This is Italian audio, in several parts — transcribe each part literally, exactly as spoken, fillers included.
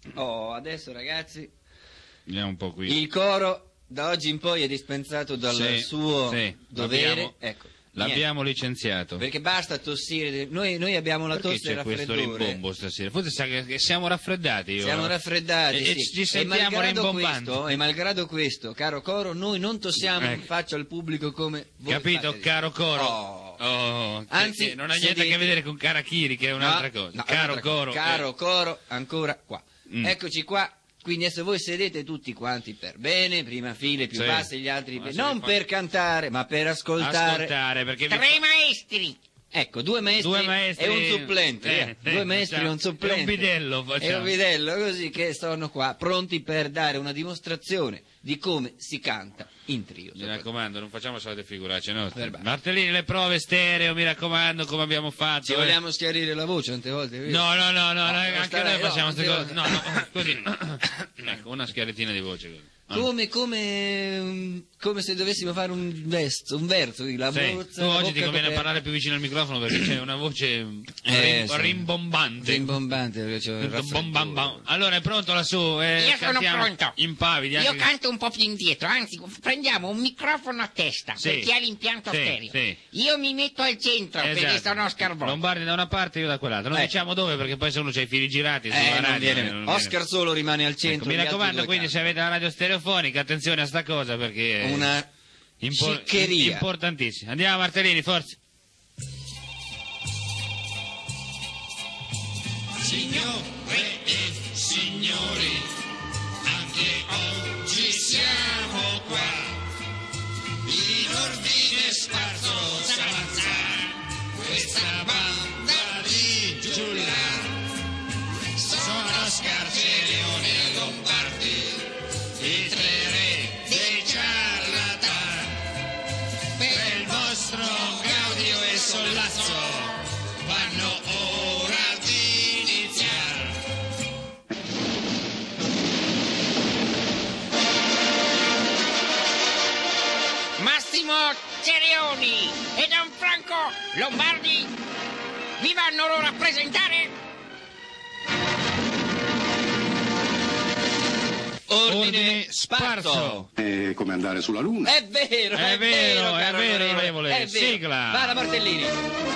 Oh, adesso ragazzi, Andiamo un po' qui. il coro da oggi in poi è dispensato dal Sì, suo sì, dovere. l'abbiamo- Ecco, L'abbiamo licenziato. perché basta tossire. Noi, noi abbiamo la Perché tosse e c'è il questo raffreddore. rimbombo stasera? Forse sa che, che siamo raffreddati. Io. Siamo raffreddati, E, e sì. ci sentiamo malgrado rimbombanti. questo, e malgrado questo, caro coro, noi non tossiamo in Ecco. faccia al pubblico come voi Capito, fate. caro coro? Oh. Oh, che- Anzi, che non ha se niente a che dite- vedere con Karakiri, che è un'altra No, cosa. no, è caro un'altra cosa. coro. Caro eh. coro, ancora qua. Mm. Eccoci qua. Quindi adesso voi sedete tutti quanti per bene, prima file più Sì. basse, gli altri Ma per... se non li fa- per cantare, ma per ascoltare. Ascoltare, perché vi Tre fa- maestri! Ecco, due maestri, Due maestri- e un supplente. eh, via. due eh, maestri e facciamo- un supplente. e un bidello facciamo. E un bidello, così che sono qua, pronti per dare una dimostrazione di come si canta in trio. Mi raccomando, non facciamo solite figuracce nostre. Verbale. Martellini, le prove stereo, mi raccomando, come abbiamo fatto. Ci eh. vogliamo schiarire la voce tante volte, vero? No, no, no, no, No, noi- non anche stare- noi facciamo no, queste non cose. si- No, no, così. Ecco, una schiarettina di voce così. Ah. Come, come, mm, come se dovessimo fare un verso, un verso, la Sì, bozza, tu la oggi ti bocca conviene coperta. parlare più vicino al microfono perché c'è una voce Eh, rim- sì. rimbombante. Rimbombante, perché c'ho il Bom, bam, bam. raffreddore. Allora è pronto lassù? Eh, Io sono cantiamo pronto. Impavidi Io anche... canto un po' più indietro, anzi prendiamo un microfono a testa Sì. per chi ha l'impianto Sì, stereo. sì. Io mi metto al centro perché Esatto. sono Oscar Bob. Lombardi da una parte e io da quell'altra. Non Eh. diciamo dove perché poi se uno c'ha i fili girati sulla Eh, non radio. viene. eh, non viene. Oscar solo rimane al Ecco, centro. mi gli altri raccomando, due quindi se cantano. avete la radio stereofonica, attenzione a sta cosa perché è Una impor- sciccheria. importantissima. Andiamo Martellini, forza. Signore e signori, anche oggi siamo qua. In ordine sparso s'avanza questa banda di giullà. Sono Scarcerione e Lombardi, i tre re dei ciarlatani. Per il vostro gaudio e sollazzo vanno ora ad iniziare. Massimo Cerioni e Gianfranco Lombardi vi vanno loro a presentare Ordine, Ordine sparso. sparso. È come andare sulla luna. È vero, È è, vero, è caro vero, onorevole, onorevole. è vero. Sigla. Va la Martellini.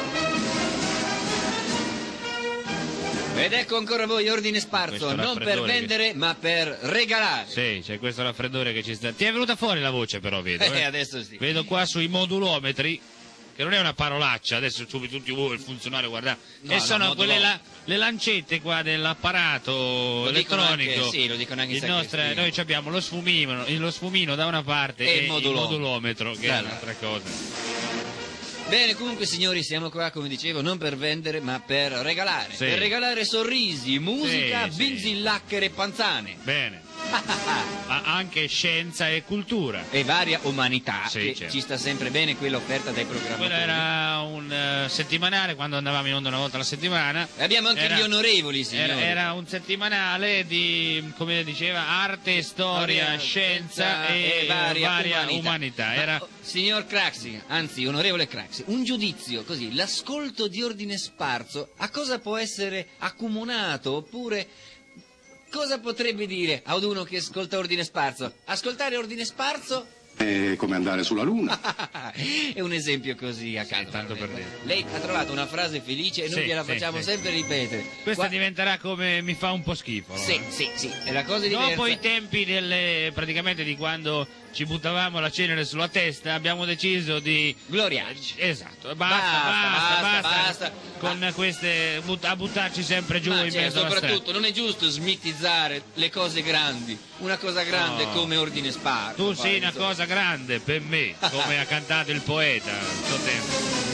Ed ecco ancora voi, ordine sparso, Questo non per raffreddore che- vendere, ma per regalare. Sì, c'è questo raffreddore che ci sta. Ti è venuta fuori la voce però, vedo. Eh, eh. adesso sì. Vedo qua sui modulometri, che non è una parolaccia, adesso subito tutti voi, il funzionario, guardate. No, e no, sono modulo- quelle la- le lancette qua dell'apparato Lo dicono elettronico. anche- sì, lo dicono anche in Il nostro- sacrestia. noi ci abbiamo lo sfumino, lo sfumino da una parte E e, il il modulo- modulometro, che è Dalla- un'altra cosa. Bene, comunque signori, siamo qua, come dicevo, non per vendere, ma per regalare. Sì. Per regalare sorrisi, musica, Sì, sì. binzillacchere e panzane. Bene. Ma anche scienza e cultura. E varia umanità, Sì, che certo. ci sta sempre bene quella offerta dai programmatori. Quello era un eh, settimanale, quando andavamo in onda una volta alla settimana. E abbiamo anche Era- gli onorevoli, signori. Era, era un settimanale di, come diceva, arte, storia, Storia, scienza e, varia, varia umanità. umanità. Ma, Era, oh, signor Craxi, anzi onorevole Craxi, un giudizio così, l'ascolto di ordine sparso, a cosa può essere accomunato oppure cosa potrebbe dire ad uno che ascolta ordine sparso? Ascoltare ordine sparso È come andare sulla luna. è un esempio così a caso. tanto per Lei. dire. Lei ha trovato una frase felice e noi Sì, gliela sì, facciamo sì. sempre ripetere. questa Qua- diventerà come mi fa un po' schifo. no? Sì, sì, sì, è la cosa diversa. Dopo i tempi delle, praticamente di quando ci buttavamo la cenere sulla testa, abbiamo deciso di... Gloriarci. Esatto, basta, Basta, basta, basta, basta, basta. con queste, but- a buttarci sempre giù Ma in cioè, mezzo alla strada. soprattutto non è giusto smitizzare le cose grandi. Una cosa grande No. come ordine sparso. Tu poi, sei una insomma. cosa grande per me, come ha cantato il poeta al suo tempo.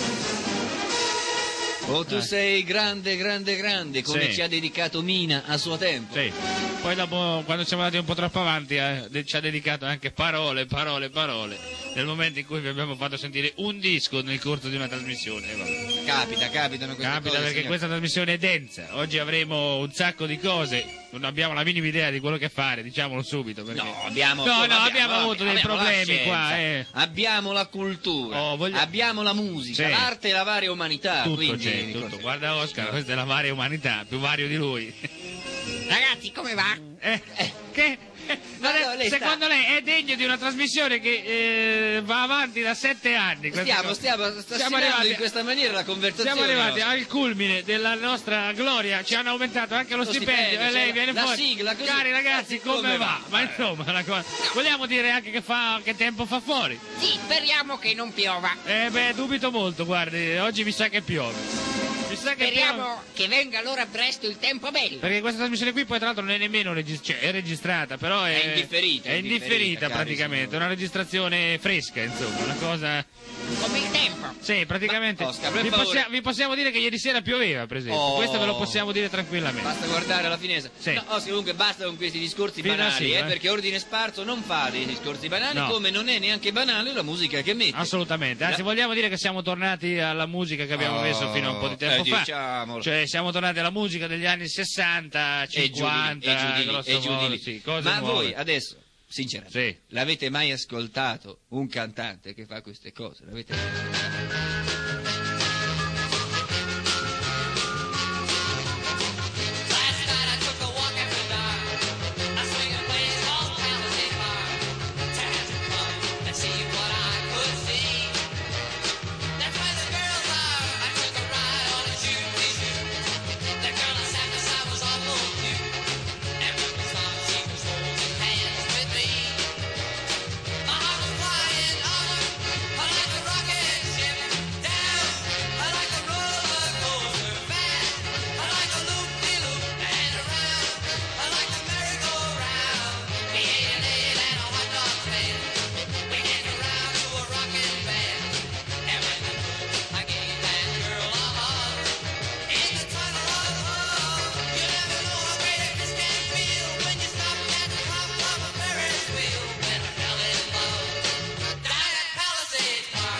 O tu sei grande, grande, grande, come Sì. ci ha dedicato Mina a suo tempo. Sì. Poi dopo, quando siamo andati un po' troppo avanti, eh, de- ci ha dedicato anche parole, parole, parole. nel momento in cui vi abbiamo fatto sentire un disco nel corso di una trasmissione. Eh, vabbè. Capita, capitano queste Capita cose, perché signore. questa trasmissione è densa. Oggi avremo un sacco di cose, non abbiamo la minima idea di quello che fare, diciamolo subito. Perché... No, abbiamo, no, come no, abbiamo avuto dei abbiamo la problemi scienza, qua. Eh. Abbiamo la cultura, Oh, voglio- abbiamo la musica, Sì. l'arte e la varia umanità. Tutto quindi, c'è, tutto. Guarda Oscar, questa è la varia umanità, più vario di lui. Ragazzi, come va? Eh, che? Non è- Ma no, lei sta- secondo lei è degno di una trasmissione che eh, va avanti da sette anni? questa Stiamo, cosa? stiamo, Siamo stiamo arrivati- in questa maniera la conversazione. Siamo arrivati Oscar. al culmine della nostra gloria, ci hanno aumentato anche lo, Lo stipendio, stipendio, e lei cioè, viene la fuori. sigla, così. Cari ragazzi, Come come va? va? Ma insomma, la cosa... vogliamo dire anche che, fa, che tempo fa fuori? Sì, speriamo che non piova. Eh beh, dubito molto, guardi, oggi mi sa che piove. Mi sa che piove. Speriamo che venga allora presto il tempo bello. Perché questa trasmissione qui poi tra l'altro non è nemmeno regis- cioè, è registrata, però è, È indifferita, è è indifferita indifferita, cari praticamente, signori. una registrazione fresca, insomma, una cosa... Come il tempo. Sì, praticamente Ma, Oscar, per vi, favore. possia- vi possiamo dire che ieri sera pioveva, per esempio, Oh. questo ve lo possiamo dire tranquillamente. Basta guardare la finestra. Sì. No, Oscar, comunque basta con questi discorsi Fino alla banali, sigla, eh, eh. perché Ordine Sparso non fa dei discorsi banali, No. come non è neanche banale la musica che mette. Assolutamente, anzi La- vogliamo dire che siamo tornati alla musica che abbiamo Oh, messo fino a un po' di tempo eh, fa. diciamolo. Cioè siamo tornati alla musica degli anni sessanta, E giù di lì, cinquanta, e giù di lì, grosso e giù di modo, lì. sì, cose Ma nuove. voi adesso, sinceramente, Sì. l'avete mai ascoltato un cantante che fa queste cose? L'avete mai ascoltato? Last night I took a walk after dark. I swing a place called Palisade Bar. To have some fun and see what I could see. That's where the girls are. I took a ride on a shooting shoot. The girl I sat beside was awful cute. And when we stopped, she was holding hands with me. My heart was flying onward, like a rocket ship. Down, like a roller coaster. Fast, like a loop-de-loop. And around, like a merry-go-round. We ate and ate at a hot dog stand. We danced around to a rockin' band. And when I could, I gave that girl a hug. In the tunnel of love, you never know how great a kiss can feel when you stop at the top of a Ferris wheel. When I fell in love, down at Palisades Park.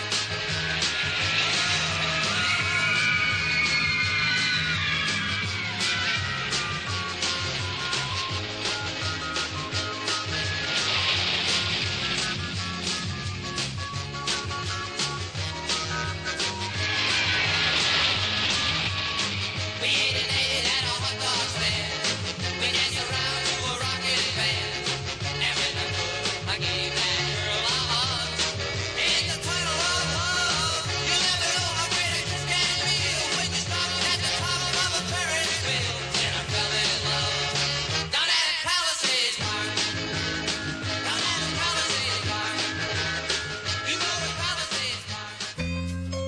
We ate and ate at a hot dog stand. We danced around to a rockin' band. And when I could, I gave that girl a hug. In the tunnel of love, you never know how great a kiss can feel when you stop at the top of a Ferris wheel. And I fell in love down at Palisades Park. Down at Palisades Park. You know the Palisades Park.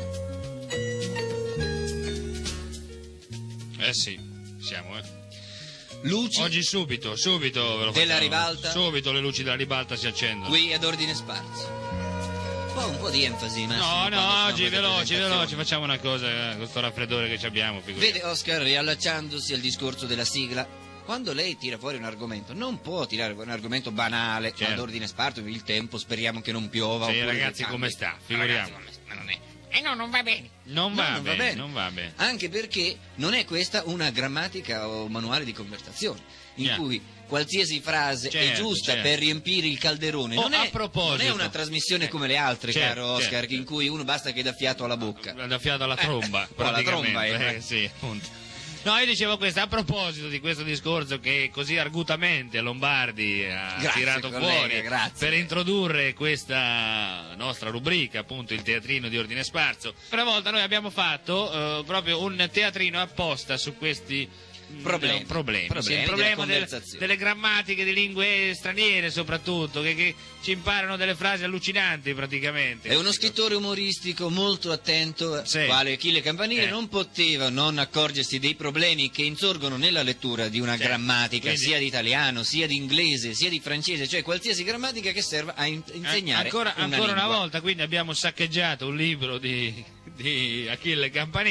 Eh sì, siamo, eh. Luci Oggi subito, subito ve lo Della facciamo. ribalta. Subito le luci della ribalta si accendono. qui ad Ordine Sparso. Un po', un po' di enfasi, Massimo. No, quando no, sono oggi queste veloci, presentazioni. veloci, facciamo una cosa, eh, con sto raffreddore che ci abbiamo, figuriamo. Vede Oscar, riallacciandosi al discorso della sigla, quando lei tira fuori un argomento, non può tirare fuori un argomento banale, Certo. ad Ordine Sparso, il tempo, speriamo che non piova. Sì, oppure ragazzi, che come cambi. sta? Ragazzi, Figuriamo. come- ma non è. Eh no, non va bene. Non No, va, non va bene, bene. non va bene. Anche perché non è questa una grammatica o manuale di conversazione, in Yeah. cui qualsiasi frase è Certo, giusta certo. per riempire il calderone. Oh, non, a è, proposito. non è una trasmissione come le altre, Certo, caro Oscar, certo. in cui uno basta che dà fiato alla bocca. Da fiato alla tromba, Eh, o alla praticamente. tromba, eh. eh, sì, appunto. No, io dicevo questo, a proposito di questo discorso che così argutamente Lombardi ha Grazie, tirato collega, fuori grazie. per introdurre questa nostra rubrica, appunto il teatrino di Ordine Sparso. Una volta noi abbiamo fatto eh, proprio un teatrino apposta su questi mm, Problemi. eh, problemi, Problemi sì, il della problema del- conversazione. delle grammatiche di lingue straniere soprattutto, che, che ci imparano delle frasi allucinanti praticamente. È uno scrittore umoristico molto attento, Sì. quale Achille Campanile, Eh. non poteva non accorgersi dei problemi che insorgono nella lettura di una Certo. grammatica, Quindi- sia di italiano, sia di inglese, sia di francese, cioè qualsiasi grammatica che serva a in- insegnare ancora, una ancora una lingua. volta, quindi abbiamo saccheggiato un libro di, di Achille Campanile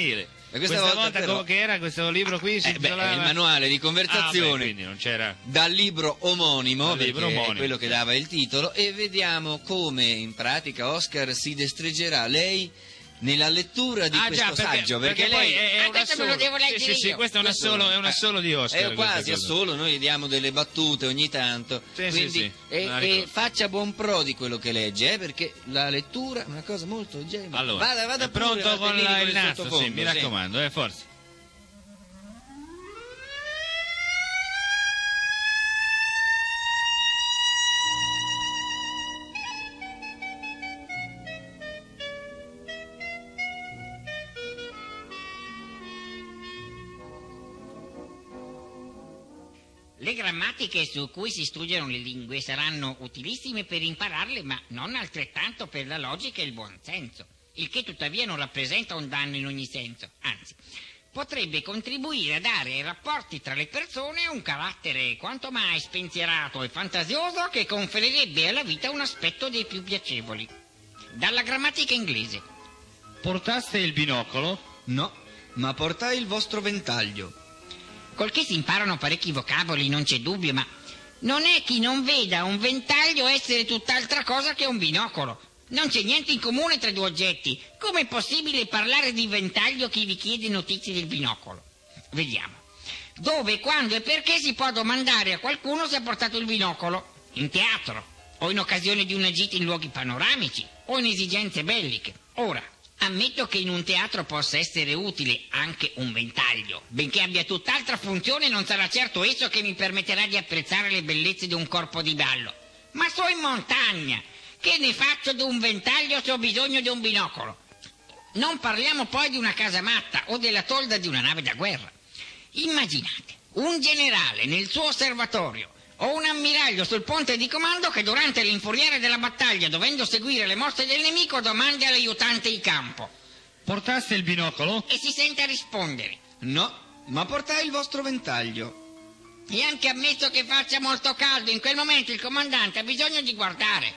E Questa, volta, volta però, co- che era questo libro qui? Si eh, beh, è intitolava- il manuale di Ah, beh, conversazione quindi non c'era... dal libro omonimo, Dal perché libro omonimo, è quello che sì. dava il titolo, e vediamo come in pratica Oscar si destreggerà lei nella lettura di ah, questo già, perché, saggio, perché, poi lei è, è Ah, una questo me lo solo. devo Sì, leggere sì, sì, io. questo è una Questo- solo, è una eh, solo di Oscar. è quasi questa a cosa. solo, noi gli diamo delle battute ogni tanto, Sì, sì, quindi sì, e, me la e ricordo. faccia buon pro di quello che legge, eh, perché la lettura è una cosa molto gemma. Allora, vada, vada è pure, pronto con Martellini, la- il nastro, sì, sottofondo, mi raccomando, eh, forza. Le grammatiche su cui si studiano le lingue saranno utilissime per impararle, ma non altrettanto per la logica e il buonsenso, il che tuttavia non rappresenta un danno in ogni senso, anzi, potrebbe contribuire a dare ai rapporti tra le persone un carattere quanto mai spensierato e fantasioso che conferirebbe alla vita un aspetto dei più piacevoli. Dalla grammatica inglese. Portaste il binocolo? No, ma portai il vostro ventaglio. Col che si imparano parecchi vocaboli, non c'è dubbio, ma non è chi non veda un ventaglio essere tutt'altra cosa che un binocolo. Non c'è niente in comune tra i due oggetti. Com'è possibile parlare di ventaglio chi vi chiede notizie del binocolo? Vediamo. Dove, quando e perché si può domandare a qualcuno se ha portato il binocolo? In teatro, o in occasione di una gita in luoghi panoramici, o in esigenze belliche. Ora, ammetto che in un teatro possa essere utile anche un ventaglio, benché abbia tutt'altra funzione, non sarà certo esso che mi permetterà di apprezzare le bellezze di un corpo di ballo. Ma so in montagna, che ne faccio di un ventaglio se ho bisogno di un binocolo? Non parliamo poi di una casamatta o della tolda di una nave da guerra. Immaginate un generale nel suo osservatorio o un ammiraglio sul ponte di comando che durante l'infuriare della battaglia, dovendo seguire le mosse del nemico, domandi all'aiutante in campo Portaste il binocolo? e si sente rispondere. No, ma portai il vostro ventaglio. E anche ammesso che faccia molto caldo, in quel momento il comandante ha bisogno di guardare.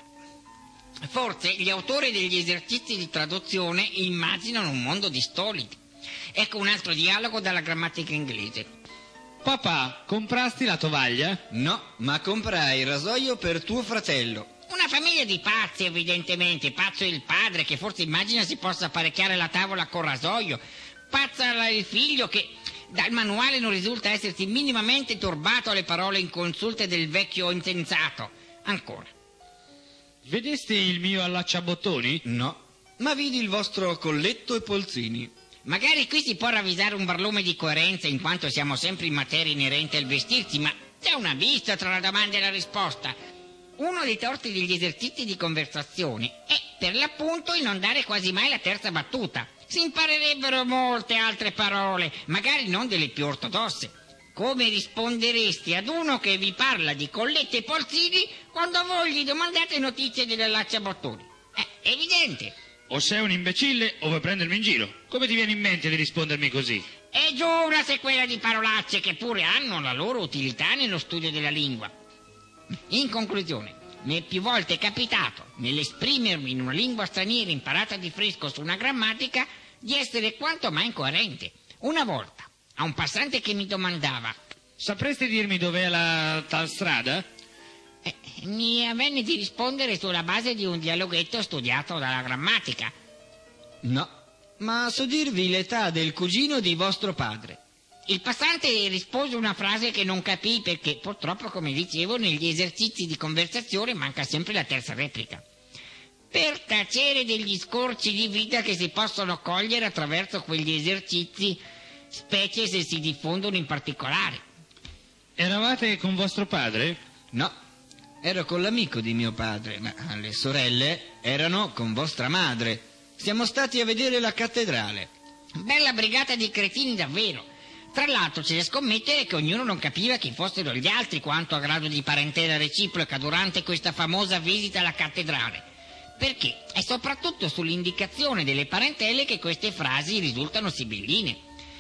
Forse gli autori degli esercizi di traduzione immaginano un mondo di stolidi. Ecco un altro dialogo dalla grammatica inglese. Papà, comprasti la tovaglia? No, ma comprai il rasoio per tuo fratello. Una famiglia di pazzi, evidentemente. Pazzo il padre, che forse immagina si possa apparecchiare la tavola con rasoio. Pazza la- il figlio, che dal manuale non risulta essersi minimamente turbato alle parole inconsulte del vecchio insensato. Ancora. Vedeste il mio allacciabottoni? No, ma vidi il vostro colletto e polsini. Magari qui si può ravvisare un barlume di coerenza, in quanto siamo sempre in materia inerente al vestirsi, ma c'è un abisso tra la domanda e la risposta. Uno dei torti degli esercizi di conversazione è, per l'appunto, il non dare quasi mai la terza battuta. Si imparerebbero molte altre parole, magari non delle più ortodosse. Come risponderesti ad uno che vi parla di collette e polsini quando voi gli domandate notizie dell'allacciabottoni? È evidente. O sei un imbecille o vuoi prendermi in giro? Come ti viene in mente di rispondermi così? È giù una sequela di parolacce che pure hanno la loro utilità nello studio della lingua. In conclusione, mi è più volte capitato, nell'esprimermi in una lingua straniera imparata di fresco su una grammatica, di essere quanto mai incoerente. Una volta, a un passante che mi domandava, Sapresti dirmi dov'è la tal strada? eh, mi avvenne di rispondere sulla base di un dialoghetto studiato dalla grammatica. No, ma so dirvi l'età del cugino di vostro padre. Il passante rispose una frase che non capii perché, purtroppo, come dicevo, negli esercizi di conversazione manca sempre la terza replica. Per tacere degli scorci di vita che si possono cogliere attraverso quegli esercizi, specie se si diffondono in particolare. Eravate con vostro padre? No, ero con l'amico di mio padre, ma le sorelle erano con vostra madre. Siamo stati a vedere la cattedrale. Bella brigata di cretini davvero. Tra l'altro c'è da scommettere che ognuno non capiva chi fossero gli altri quanto a grado di parentela reciproca durante questa famosa visita alla cattedrale. Perché è soprattutto sull'indicazione delle parentele che queste frasi risultano sibylline.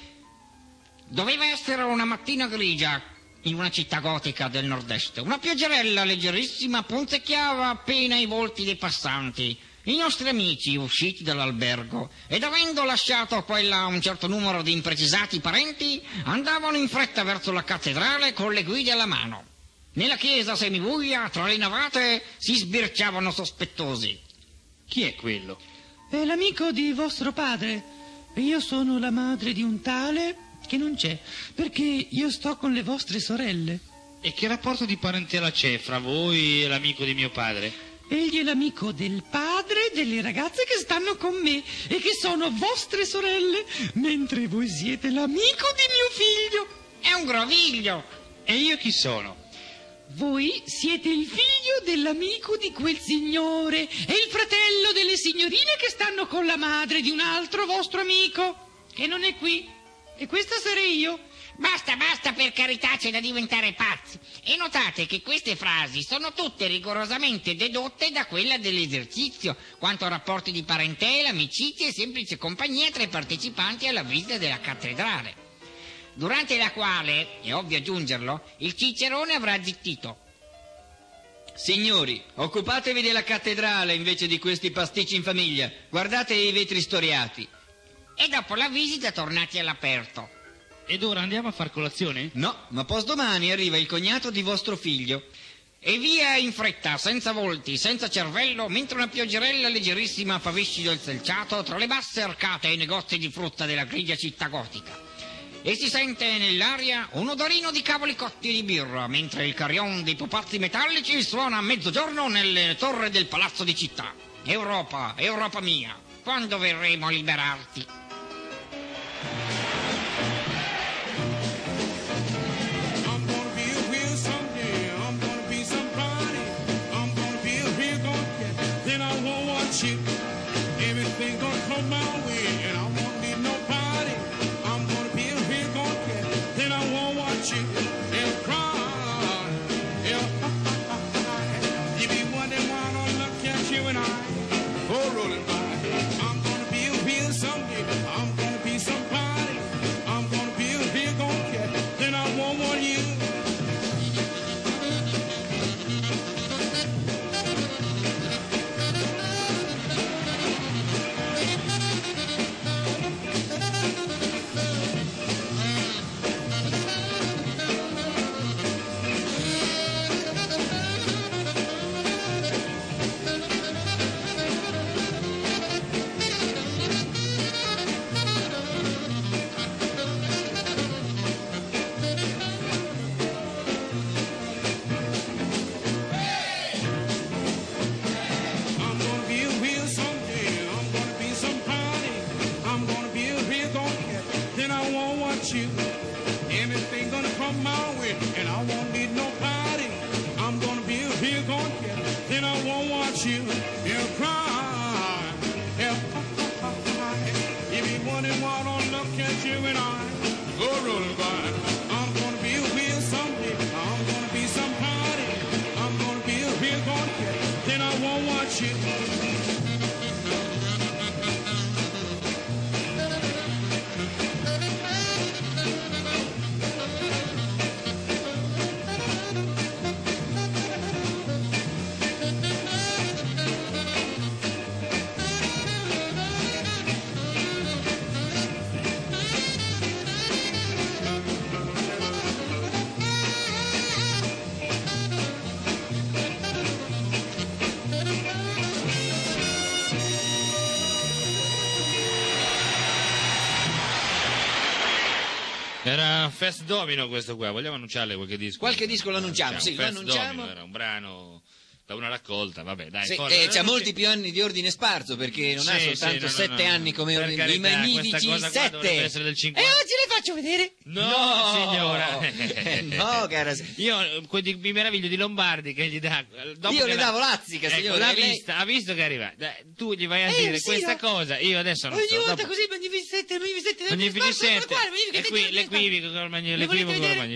Doveva essere una mattina grigia in una città gotica del nord-est. Una pioggerella leggerissima punzecchiava appena i volti dei passanti. I nostri amici, usciti dall'albergo ed avendo lasciato a quella un certo numero di imprecisati parenti, andavano in fretta verso la cattedrale con le guide alla mano. Nella chiesa semibuia, tra le navate, si sbirciavano sospettosi. Chi è quello? È l'amico di vostro padre. E io sono la madre di un tale che non c'è, perché io sto con le vostre sorelle. E che rapporto di parentela c'è fra voi e l'amico di mio padre? Egli è l'amico del padre delle ragazze che stanno con me e che sono vostre sorelle, mentre voi siete l'amico di mio figlio. È un groviglio. E io chi sono? Voi siete il figlio dell'amico di quel signore e il fratello delle signorine che stanno con la madre di un altro vostro amico, che non è qui. E questa sarei io. Basta, basta, per carità, c'è da diventare pazzi. E notate che queste frasi sono tutte rigorosamente dedotte da quella dell'esercizio, quanto a rapporti di parentela, amicizie e semplice compagnia tra i partecipanti alla visita della cattedrale, durante la quale, è ovvio aggiungerlo, il cicerone avrà zittito. Signori, occupatevi della cattedrale invece di questi pasticci in famiglia. Guardate i vetri storiati. E dopo la visita tornati all'aperto. Ed ora andiamo a far colazione? No, ma posdomani arriva il cognato di vostro figlio. E via in fretta, senza volti, senza cervello, mentre una pioggerella leggerissima fa viscido il selciato tra le basse arcate e i negozi di frutta della grigia città gotica. E si sente nell'aria un odorino di cavoli cotti e di birra, mentre il carillon dei pupazzi metallici suona a mezzogiorno nelle torri del palazzo di città. Europa, Europa mia, quando verremo a liberarti? I'm gonna be a wheel someday. I'm gonna be somebody. I'm gonna be a real good kid. Then I won't watch you. Everything gonna come my way, and I won't need nobody. I'm gonna be a real good kid. Then I won't watch you and cry. Yeah. You be wondering why I don't look at you and I go rolling by. I'm gonna be a wheel someday. I'm gonna be somebody. I'm gonna be a real good kid. Then I won't want you. I'm gonna be a wheel someday. I'm gonna be somebody. I'm gonna be a real good kid. Then I won't want you. Everything gonna come my way, and I won't need nobody. I'm gonna be a real good kid. Then I won't want you. You'll cry. Yeah. You be wondering why I don't look at you and I go rolling by. I'm gonna be a wheel someday. I'm gonna be somebody. I'm gonna be a real good kid. Then I won't want you. Era Fest Domino questo qua, vogliamo annunciarle qualche disco? Qualche disco lo annunciamo, sì, lo Fest annunciamo. Domino era un brano da una raccolta, vabbè, dai. Sì, forza, e eh, c'ha non molti ti- più anni di ordine sparso, perché non ha Sì, soltanto sì, no, sette no, no. anni come Per ordine, carità, i questa magnifici cosa qua dovrebbe sette. essere del E cinquanta. oggi le faccio vedere? No, signora. Eh, no, cara. Io eh, que- mi meraviglio di Lombardi che gli dà. dopo Io che le l'ha- davo lazzica, ecco, signore, l'ha e lei- vista, ha visto che arriva. Dai, tu gli vai a Eh, dire sì, questa no. cosa. Io adesso non Ogni so. volta dopo- così, magnificente, magnificente. Magnificente. Quale, magnificente, E qui magnificente. l'equivoco col magni- Lo l'equivoco volete col vedere? magnificente.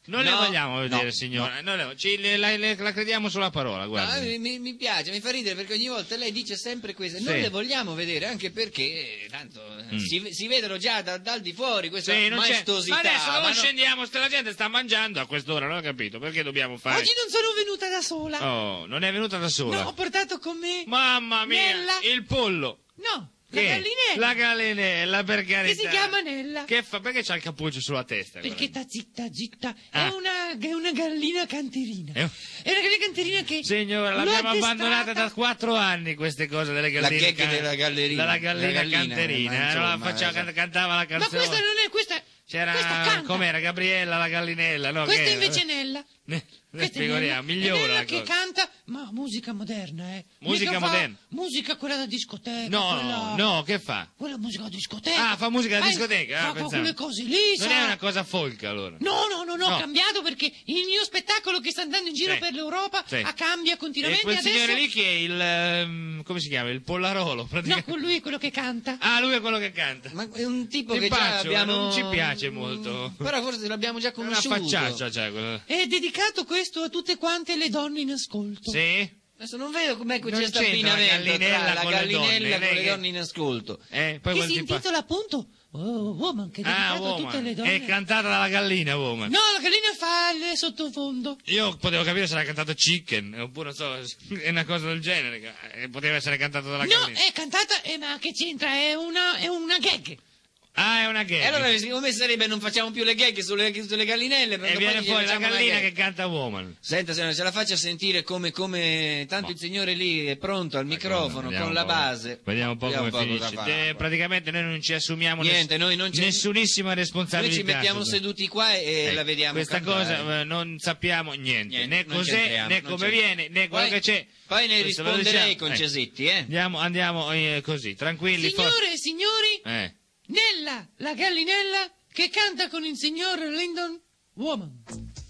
Non le No, vogliamo vedere, no, signora. Noi le- ci- le- la, le- la crediamo sulla parola, No, guarda. mi, mi- mi piace, mi fa ridere perché ogni volta lei dice sempre questo. Non Sì. le vogliamo vedere anche perché eh, tanto eh, Mm. si, si vedono già da- dal di fuori questa Sì, non c'è- maestosità. Ma adesso ma non no- scendiamo, sta- la gente sta mangiando a quest'ora, non ho capito. Perché dobbiamo fare? Oggi non sono venuta da sola. Oh, non è venuta da sola. No, ho portato con me. Mamma mia, Nella. il pollo. No, la Che? gallinella. La gallinella, per carità. Che si chiama Nella. Che fa? Perché c'ha il cappuccio sulla testa? Perché guarda? sta zitta, zitta. Ah. È, una, è una gallina canterina. È un- È una gallina canterina che. Signora, l'ho l'abbiamo addestrata- abbandonata da quattro anni queste cose delle La galline. gag can- della gallerina. Della gallina La gallina, canterina. ma eh, allora insomma, faceva- esatto. cantava la Ma canzone. questa non è. Questa, C'era, questa canta. com'era, Gabriella la gallinella, no? Questa che era? invece è Nella. Ne, Questa è figuriamo, Nella. È migliora Nella la che cosa. canta, ma musica moderna, eh. Musica Mica fa moderna. Musica quella da discoteca. No, quella... no, che fa? Quella musica da discoteca. Ah, fa musica da Ah, discoteca, ah, Fa, fa pensavo. quelle cose lì, Non sa. è una cosa folk allora. No, no, no, no, No. ho cambiato perché il mio spettacolo che sta andando in giro Sì. per l'Europa Sì. ah, cambia E continuamente. quel adesso... signore lì che è il, ehm, come si chiama? Il pollarolo, No, praticamente. con lui è quello che canta. Ah, lui è quello che canta. Ma è un tipo Ti che già faccio, abbiamo... non ci piace molto. Però forse l'abbiamo già È una conosciuto. facciaccia, cioè. quello- È dedicato questo a tutte quante le donne in ascolto. Sì? Adesso non vedo com'è che Non c'è questo c'entra la abbinamento gallinella tra la con le gallinella donne, con lei le che- donne in ascolto. Eh, poi Che quel si tipo- intitola appunto Oh, Woman, che è Ah, dedicato a tutte woman. le donne. È cantata dalla gallina, woman. No, la gallina fa il sottofondo. Io potevo capire se era cantato Chicken, oppure non so, è una cosa del genere. eh, Poteva essere cantato dalla No, gallina. è cantata, eh, ma che c'entra? È una, è una gag. Ah, è una gag. E allora come sarebbe non facciamo più le gag sulle, sulle gallinelle? E perché viene poi gli fuori la facciamo una gallina gag. che canta woman. Senta, se ce la faccia sentire come, come tanto Ma- il signore lì è pronto al microfono Vediamo con un la po'. base. Vediamo un po' Vediamo come cosa finisce. fa. Eh, praticamente noi non ci assumiamo Niente, noi non ci- nessunissima Noi responsabilità. ci mettiamo su- seduti qua e Eh, la vediamo Questa cantare. cosa eh, non sappiamo niente, Niente, né non cos'è, c'entriamo, né non come c'entriamo. viene, né quello Poi- che c'è. Poi ne Questo lo risponderei diciamo. con Eh. Cesetti, eh? Andiamo, andiamo eh, così, tranquilli. Signore e signori, for- eh. Nella, la gallinella che canta con il signor Lyndon Woman.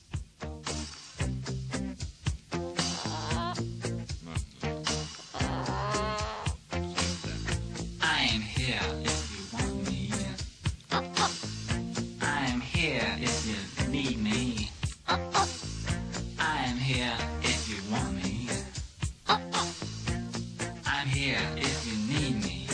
I am here if you want me. I am here if you need me. I am here if you want me. I'm here if you need me.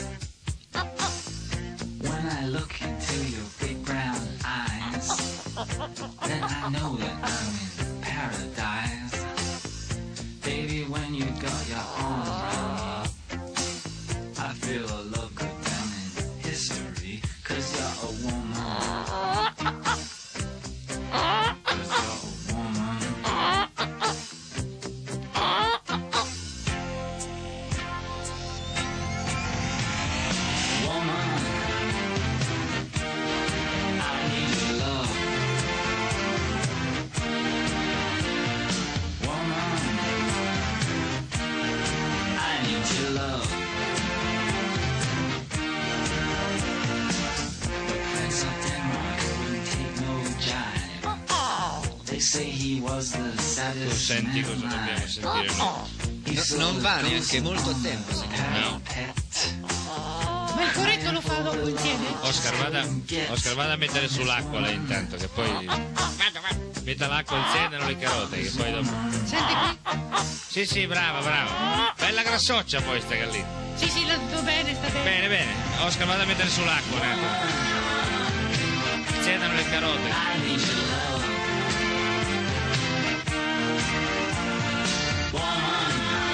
When I look into your big brown eyes, then I know that I'm in paradise. Baby, when you got your arms around me, I feel a love go down in history. Cause you're a woman. Cause you're a woman. Woman, I need your love. Woman, I need your love. The Prince of Denmark wouldn't take no jive. They say he was the Tu saddest senti man cosa dobbiamo alive. sentire noi? He No, saw non the va ghost neanche molto of tempo, signore. No. pet. Ma il corretto lo fa dopo insieme? Oscar, vada, Oscar, vada a mettere sull'acqua lei intanto, che poi Vado, vado. metta l'acqua, il sedano e le carote, che poi dopo... Senti qui? Sì, sì, brava, brava. Bella grassoccia poi sta gallina. Sì, sì, la sto bene, sta bene. Bene, bene. Oscar, vada a mettere sull'acqua, un attimo. Il sedano e le carote. I need your love. Woman,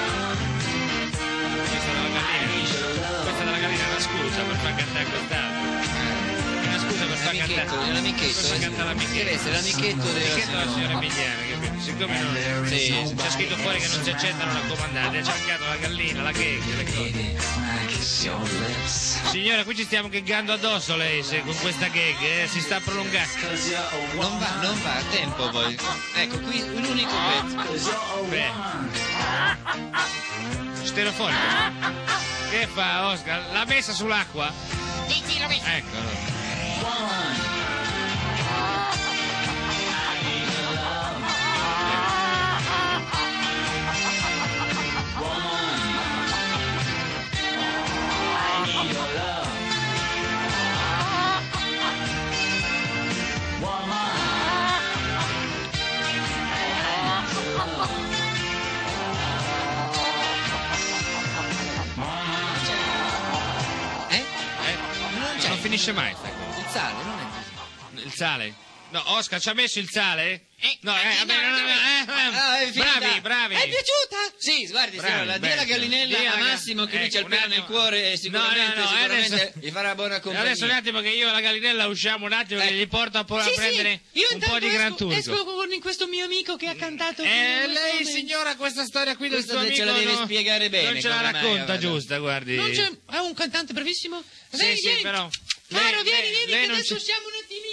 Questa della I gallina. need your love. Questa della gallina è una scusa per far cantare quest'altro. È una scusa per far L'amichetto, cantare. l'amichetto, Per far eh, cantare l'amichetto. deve essere l'amichetto della L'amichetto della signora. signora Emiliana, capito? Siccome non... Sì, C'è scritto fuori che non si accettano raccomandate, ha cercato la gallina, la cake, le cose. Baby, when I kiss your lips. Signora, qui ci stiamo gaggando addosso lei se, con questa gag, eh, si sta prolungando. Cause you're a Non va, non va, a tempo poi. Ecco, qui l'unico pezzo. Cause you're a Beh. woman. Stereofonico. Che fa Oscar? L'ha messa sull'acqua? Sì, sì, l'ho messo. Ecco. allora. Woman. I need your love. Woman. I need your love. Woman. finisce mai sta cosa? Il sale, non è così. Il sale? No, Oscar ci ha messo il sale? Eh, No, eh, eh, vabbè, no, no, no, no, eh, eh, Ah, è finita. bravi, bravi. È piaciuta? Sì, guardi, Bravi, signora, dia la bene. gallinella Dia a la ga- Massimo che lui c'ha il ecco, pelo un nel attimo. cuore e sicuramente, No, no, no, sicuramente adesso- gli farà buona compagnia. Adesso un attimo che io e la gallinella usciamo un attimo che Ecco. gli porto a, po- a Sì, sì, prendere io un po' intanto di Gran esco, Turco. esco con questo mio amico che ha cantato. Eh, con- lei con- signora questa storia qui del Questa suo ce amico la deve no- spiegare bene, non ce la come mai, racconta guarda. giusta, guardi. Non c'è, è un cantante bravissimo. Sì, Vieni, sì, vieni. però Caro, lei- vieni, lei- vieni, lei che non adesso ci- siamo un attimino.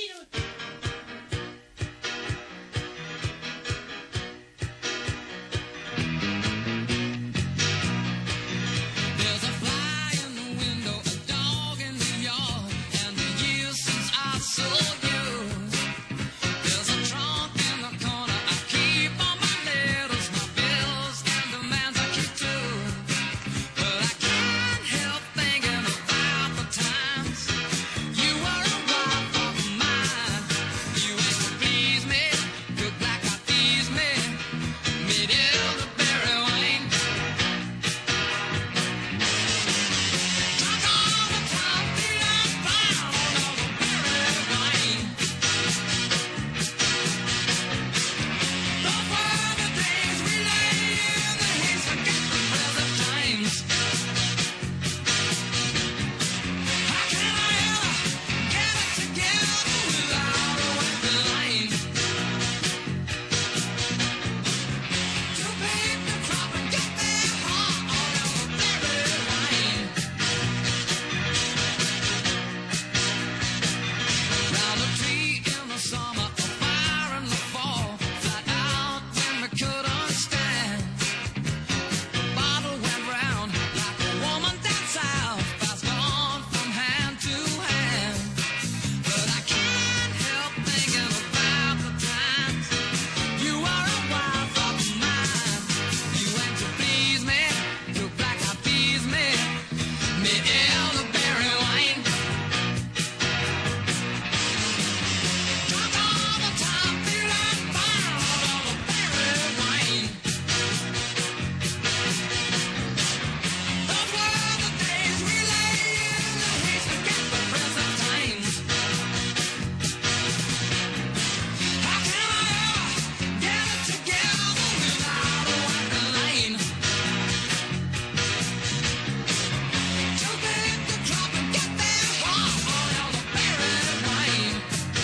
There's a fly in the window, a dog in the yard, and the years since I saw you. There's a trunk in the corner, I keep all my letters, my bills, and demands I keep too. But I can't help thinking about the times you were a wife of mine. You used to please me, good black eyed tease me, made elderberry wine. Drunk all the time, feeling fine on elderberry wine. Those were the days we lay in the haze, forget the present times. How can I ever get it together without a white line? To pick the crop and get their heart on elderberry wine. Round a tree in the summer, a fire in the fall, flat out when we couldn't stand. The bottle went round like a woman down south, fast gone from hand to hand. But I can't help thinking about the times you were a wife of mine. You went to please me, took black eyed peas me, made elderberry wine. Drunk all the time, feeling fine on elderberry wine. Those were the days we lay in the haze, forget the present times. How can I ever get it together without a white line? To pick the crop and get their heart on elderberry wine.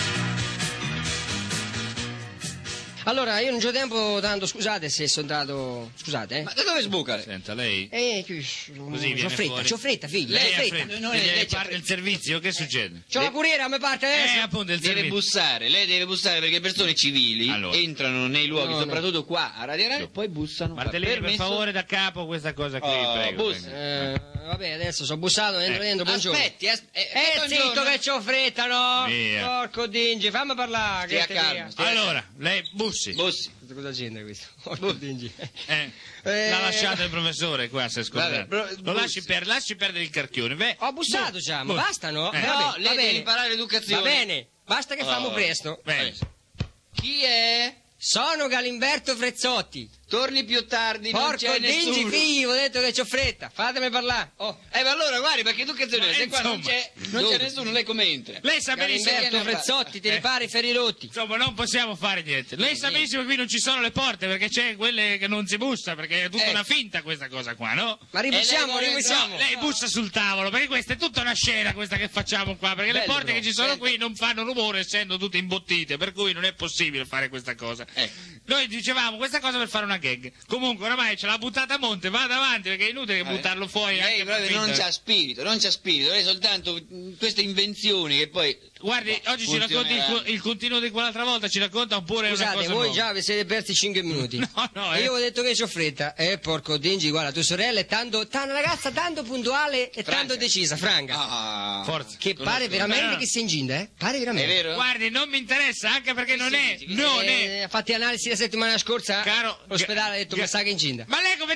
Allora, io non c'ho tempo tanto, scusate se sono andato. Scusate, eh. Ma da dove sbucare? Senta, lei Eh, più. così viene C'ho fretta, fuori. c'ho fretta, figlio. Lei c'ho ha fretta. fretta. Non E è- viene lei c'ha parte il servizio, che succede? C'ho la curiera, mi parte adesso. Eh, appunto il Deve servizio. bussare, lei deve bussare perché persone civili Allora. entrano nei luoghi, No, no. soprattutto qua a Radio Radio, poi bussano. Martellini, per Permesso? favore, da capo questa cosa qui, Oh, prego. bussi. prego. Eh, vabbè, adesso sono bussato, entro Eh. dentro, buongiorno. Aspetti, as- eh, Eh, buongiorno. zitto che c'ho fretta, no? Via. Porco dingi, fammi parlare. Stia che te calmo, via. stia- Allora, lei bussi. Bussi. Cosa c'entra questo? Porco dingi. Eh, Eh. L'ha lasciato il professore qua, se Vabbè, scusate. però- Lo bussi. lasci, per, lasci perdere il carchione. Beh, Ho bussato, bu- diciamo, bu- basta, no? Eh. Va No, bene, lei va deve bene. imparare l'educazione. Va bene, basta che famo Oh. presto. Bene. Chi è? Sono Galimberto Frezzotti. Torni più tardi, non Porco c'è dingi, nessuno. figlio, ho detto che c'ho fretta. Fatemi parlare. Oh. Eh, ma allora guardi, perché tu che se Ma se qua non insomma, c'è, non dove? c'è nessuno, lei come entra? Lei sa benissimo Galimberto Galimberto Frezzotti, ti Eh. ripari i ferri rotti. Insomma, non possiamo fare niente. Lei sa benissimo che qui non ci sono le porte, perché c'è quelle che non si bussa, perché è tutta Eh. una finta questa cosa qua, no? Ma ribussiamo, E lei vuole- ribussiamo. Lei bussa sul tavolo, perché questa è tutta una scena questa che facciamo qua, perché le Bello, porte però. che ci sono Senta. qui non fanno rumore essendo tutte imbottite, per cui non è possibile fare questa cosa. Ecco. Noi dicevamo questa cosa per fare una gag. Comunque oramai ce l'ha buttata a monte, vada avanti, perché è inutile Vabbè. buttarlo fuori anche Lei per proprio non finta. c'ha spirito, non c'ha spirito, lei soltanto mm, queste invenzioni che poi... Guardi, Boh, oggi ci racconti il, funzionerà. co- il continuo di quell'altra volta, ci racconta oppure una Scusate, cosa voi nuova? già vi siete persi cinque minuti. No, no, E eh. io ho detto che c'ho fretta. Eh, porco dingi, guarda, tua sorella è tanto, ta- una ragazza tanto puntuale e tanto decisa, franca. Ah, Forza. Che conosco. pare veramente Eh. che sia incinta, eh? Pare È veramente. vero? Guardi, non mi interessa, anche perché non è, non è. Eh, ha fatto analisi la settimana scorsa. Caro, L'ospedale ha detto, ga- mi sa che è incinta. Ma lei come dia-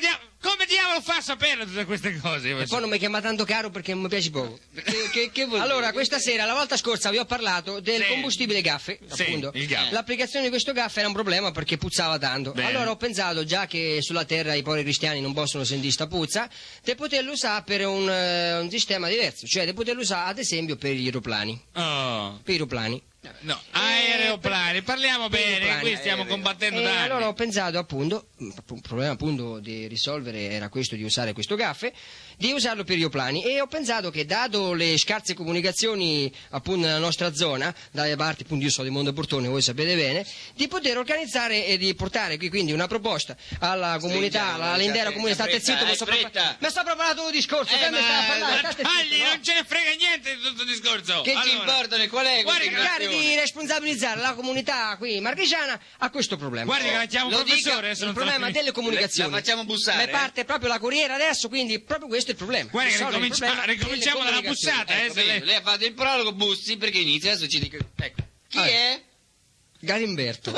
come diavolo fa a sapere tutte queste cose? E poi non mi chiama tanto caro perché mi piace poco. Che, che, che vuol Allora, dire? questa sera, la volta scorsa vi ho parlato del Sì. combustibile Gaffe, Sì, appunto. il Gaffe. L'applicazione di questo Gaffe era un problema perché puzzava tanto. Bene. Allora ho pensato, già che sulla terra i poveri cristiani non possono sentire sta puzza, di poterlo usare per un, eh, un sistema diverso, cioè di poterlo usare ad esempio per gli aeroplani. Oh, Per i aeroplani. no, aeroplani, parliamo per bene, aeroplani, qui stiamo combattendo E da anni. allora ho pensato appunto, un problema appunto di risolvere era questo di usare questo Gaffe, di usarlo per gli aeroplani e ho pensato che dato le scarse comunicazioni appunto nella nostra zona, dalle parti appunto io sono di Monteportone, voi sapete bene, di poter organizzare e di portare qui quindi una proposta alla comunità, Stringiamo, all'intera state- comunità, state fretta, zitto, mi eh, sto fretta. prepar- mi sto preparando un discorso, Eh, te mi stai a ma- parlare, Ma state tagli, zitto, no? non ce ne frega niente di tutto il discorso. Che ci Allora, importano? Qual è questa Guardi, Cercare questione? di responsabilizzare la comunità qui marchigiana a questo problema. Guardi che la chiamo Lo professore, dica, adesso Il non te lo problema finisco. delle comunicazioni. La facciamo bussare, Ne parte eh? proprio la Corriere adesso, quindi proprio questo è il problema. Guarda che Risolvere il ricomincia- problema ricominciamo delle dalla comunicazioni. bussata, eh, Ecco, se vedi, lei- lei ha fatto il prologo, bussi, perché inizia, adesso ci dica... Ecco. Chi Ah, è? Galimberto.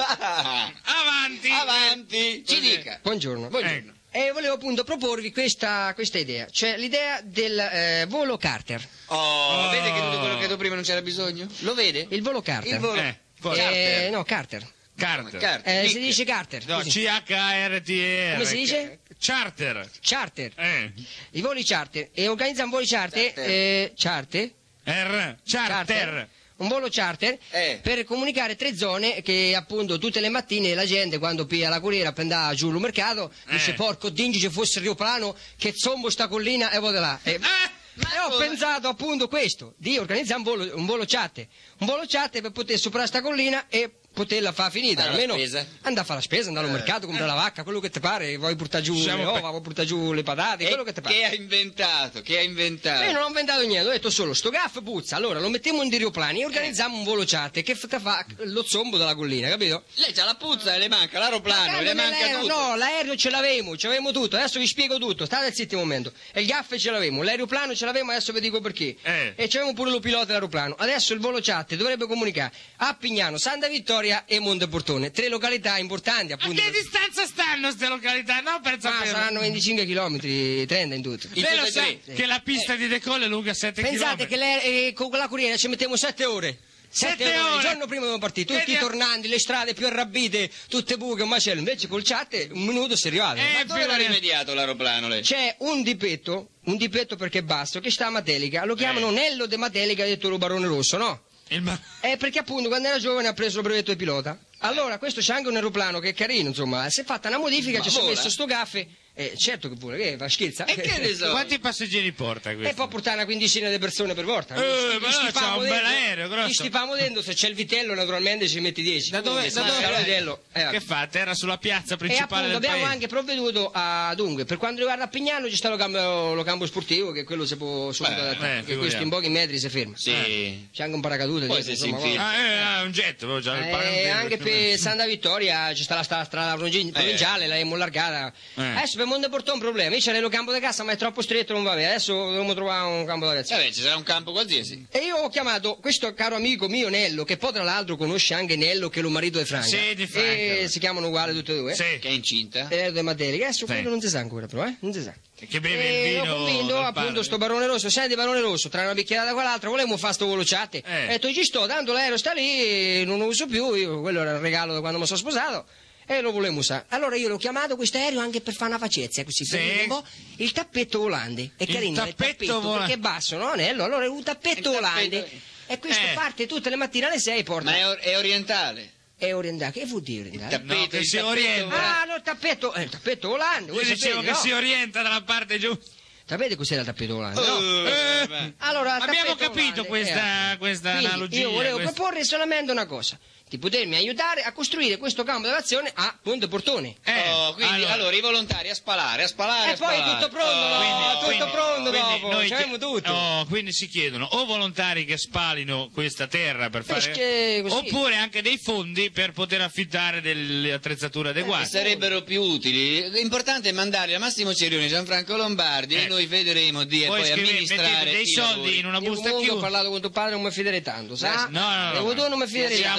Avanti. Avanti, ci Così. dica. Buongiorno. Ecco. E volevo appunto proporvi questa, questa idea, cioè l'idea del eh, volo charter. Oh, Oh. vede che tutto quello che tu prima non c'era bisogno? Lo vede? Il volo charter. Il volo. Eh, poi- Eh, no, Carter. Carter. Carter. Eh, Dica. si dice Carter. No, così. C H A R T E R. Come si dice? Charter. Charter. Eh. I voli charter. E organizziamo voli charter. Charter. eh, charter. R. Charter. Un volo charter Eh. per comunicare tre zone che appunto tutte le mattine la gente quando piglia la corriera per andare giù al mercato dice Eh. porco dingi ci fosse il aeroplano che zombo sta collina e vado là. E, Ah! e ho pensato appunto questo, di organizzare un volo, un volo charter. Un volo charter per poter superare sta collina e poterla far finita. Fare la Almeno spesa. andare a fare la spesa, andare al Eh. mercato, comprare la vacca, quello che ti pare, vuoi portare giù Siamo le pe- ova, vuoi portare giù le patate, E quello che ti pare. che ha inventato? Che ha inventato? Io non ho inventato niente, ho detto solo sto gaff puzza, allora lo mettiamo in aeroplani e organizziamo un volo charter che f- che fa lo zombo della collina, capito? Lei c'ha la puzza e le manca l'aeroplano, Magari le non è manca l'aereo, tutto. no, l'aereo ce l'avevo, ce l'avevo tutto, adesso vi spiego tutto, state zitti un momento. E il gaff ce l'avevo, l'aeroplano ce l'avevo, adesso vi dico perché. Eh. E c'avevamo pure lo pilota dell'aeroplano. Adesso il volo charter dovrebbe comunicare a Pignano, Santa Vittoria e Monteportone, tre località importanti A appunto. che distanza stanno queste località? No, per Ma sapere. saranno venticinque chilometri, trenta in tutto. In Lei lo tutte e sa tre. che la pista di decollo è lunga sette Pensate chilometri. che le- eh, con la corriera ci mettiamo sette ore. Sette Sette ore, ore? il giorno prima dobbiamo partire, tutti Vedi- i tornanti, le strade più arrabite, tutte buche, un macello. Invece col chat un minuto si è arrivato. Eh, Ma dove l'ha figurati. rimediato l'aeroplano lei? C'è un dipetto, un dipetto perché è basso, che sta a Matelica, lo chiamano Nello de Matelica, detto lo Barone Rosso, no? Il ma- È perché appunto quando era giovane ha preso il brevetto di pilota. Allora, questo c'è anche un aeroplano che è carino, insomma, si è fatta una modifica, Ma ci si è vola? messo sto gaffe, eh, certo che vuole, che fa scherza. E che ne so? Quanti passeggeri porta E questo? può portare una quindicina di persone per volta. Eh, ma Gli no, stipamo c'ha un bel dentro- aereo, grosso. Gli stipamo dentro, se c'è il vitello naturalmente ci metti dieci. Da dove? Eh, Da se dove? c'è il vitello, eh, Che fa? Terra sulla piazza E principale appunto del abbiamo paese. anche provveduto a dunque, per quanto riguarda Pignano ci sta lo campo, lo campo sportivo che quello si può subito Beh, adattare, eh, che figuriamo. questo in pochi metri si ferma. Sì. C'è anche un paracadute Poi dietro, se si insomma, infila. guarda. Ah, eh, ah, un jet, avevo già il Eh, paracadute. anche per Santa Vittoria ci sta la sta- strada provincia- provinciale, l'abbiamo allargata. Eh. Adesso per Monteportone un problema, io c'era il campo da casa ma è troppo stretto, non va bene, adesso dobbiamo trovare un campo da ragazzi. Vabbè, ci sarà un campo qualsiasi. E io ho chiamato questo caro amico mio Nello, che poi tra l'altro conosce anche Nello, che è lo marito di Franca. Sì, di Franca. E si chiamano uguali tutti e due. Sì. Che è incinta. E De Matelica, adesso Sì. quello non si sa ancora però, eh? Non si sa. Che beve E il l'ho vino. convinto del appunto padre. sto Barone Rosso, senti Barone Rosso, tra una bicchierata e quell'altra, volevamo fare sto volo chat. Eh. E ho detto ci sto, tanto l'aereo sta lì, non lo uso più, io, quello era il regalo da quando mi sono sposato. E lo volevo usare. Allora io l'ho chiamato questo aereo anche per fare una faccezza, così Sì. per dire un po'. Il tappetto volante. È Il carino, il tappetto tappetto vola- perché è basso, no? Nello? Allora è un tappetto Il volante. tappetto- E questo Eh. parte tutte le mattine alle sei porta. Ma è, or- è orientale. È orientato. Che vuol dire orientato? Tappeto, No, che il si tappeto orienta. volante. Ah, no, il tappetto, eh, il tappetto volante. Io Voi dicevo sapete, che no? si orienta dalla parte giusta. Sapete cos'era il tappeto volante? no? Eh, beh. Allora, il Abbiamo tappeto capito volante, questa, eh. questa Quindi analogia. io volevo questa- proporre solamente una cosa, di potermi aiutare a costruire questo campo d'azione a Monteportone. Eh, Oh, quindi allora. allora, i volontari a spalare, a spalare. E a poi spalare. tutto pronto, Oh, no? quindi- tutto quindi- pronto quindi dopo, noi c'avevamo chi- tutto. oh, quindi si chiedono o volontari che spalino questa terra per fare Perché così- oppure anche dei fondi per poter affittare delle attrezzature Che adeguate. sarebbero più utili. L'importante è mandarli a Massimo Cerioni, Gianfranco Lombardi Eh. e noi vedremo di Poi poi scrive- amministrare mettete dei i soldi lavori. in una Io busta comunque ho chiusa. parlato con tuo padre, non mi fiderei tanto, sa? No, no, no, E no. tu non mi fiderei Siamo tanto. due Eh,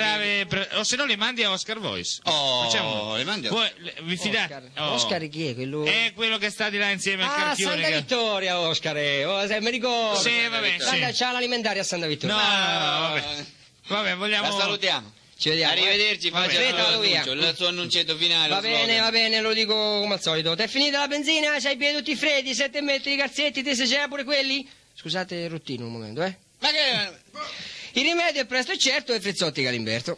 brave, pre- o se no le mandi a Oscar Voice. Oh, Facciamo- le mandi a- Voi, le- vi fidate? Oscar. Oh. Oscar chi è quello? È quello che sta di là insieme al Ah, carchione. Santa che- Vittoria, Oscar, eh. Oh, se- mi ricordo. Sì, vabbè, Santa- sì. C'ha l'alimentare a Santa No, Vittoria. no, no, vabbè. Vabbè, vogliamo... La salutiamo. Ci vediamo. Arrivederci, eh. faccia il Aspetta, suo vado via. annuncio, il suo annuncetto finale. Va lo bene, slogan. va bene, lo dico come al solito. T'è finita la benzina? C'hai i piedi tutti freddi, sette metri di calzetti, te se c'era pure quelli? Scusate, rottino un momento, eh. Ma che... Il rimedio è presto e certo e Frizzotti Galimberto.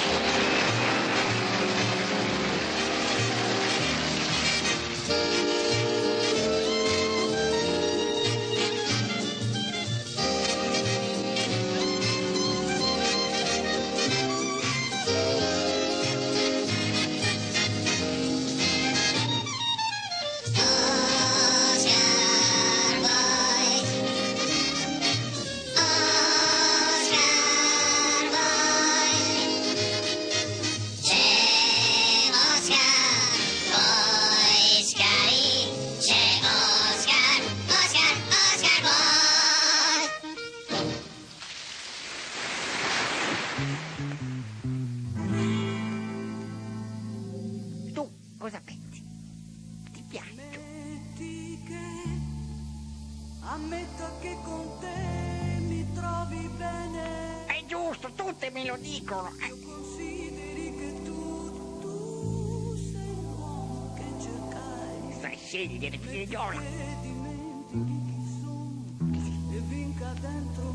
Tu cosa pensi? Ti piace? Metti che ammetto che con te mi trovi bene. È giusto, tutte me lo dicono. Eh, Consideri che tu, tu sei l'uomo che cercai. sai scegliere, figliola. E dimentichi chi sono e vinca dentro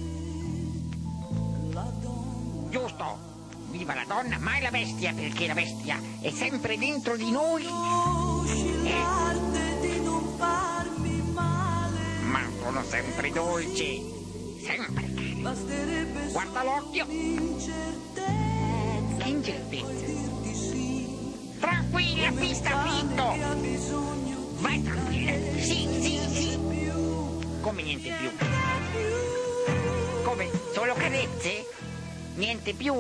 me la donna. Giusto. Viva la donna, mai la bestia, perché la bestia è sempre dentro di noi. Conosci Eh, l'arte di non farmi male. ma sono sempre dolce. Sempre. Basterebbe Guarda l'occhio. l'incertezza L'incertezza. dirti sì. Tranquilla, pista Che fitto. ha bisogno Vai tranquilla. Sì, sì, sì. Come niente più. Come? Solo carezze? Niente più?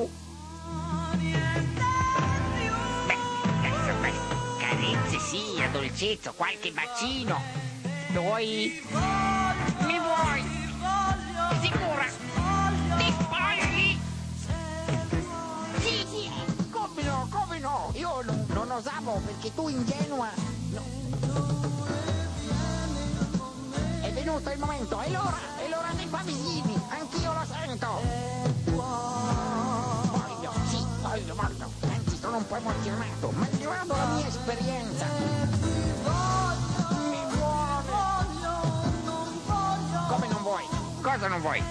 Beh, adesso beh, carezze sì, a dolcezza, qualche bacino. Poi... Mi vuoi? Sicura? Ti spogli? Sì, sì, come no, come no? Io non, non osavo perché tu ingenua... no. È venuto il momento, è l'ora, è l'ora dei pavillini, anch'io lo sento. Voglio, sì, voglio, voglio, anzi sono un po' emozionato, malgrado la mia esperienza. Mi vuole. Come non vuoi? Cosa non vuoi?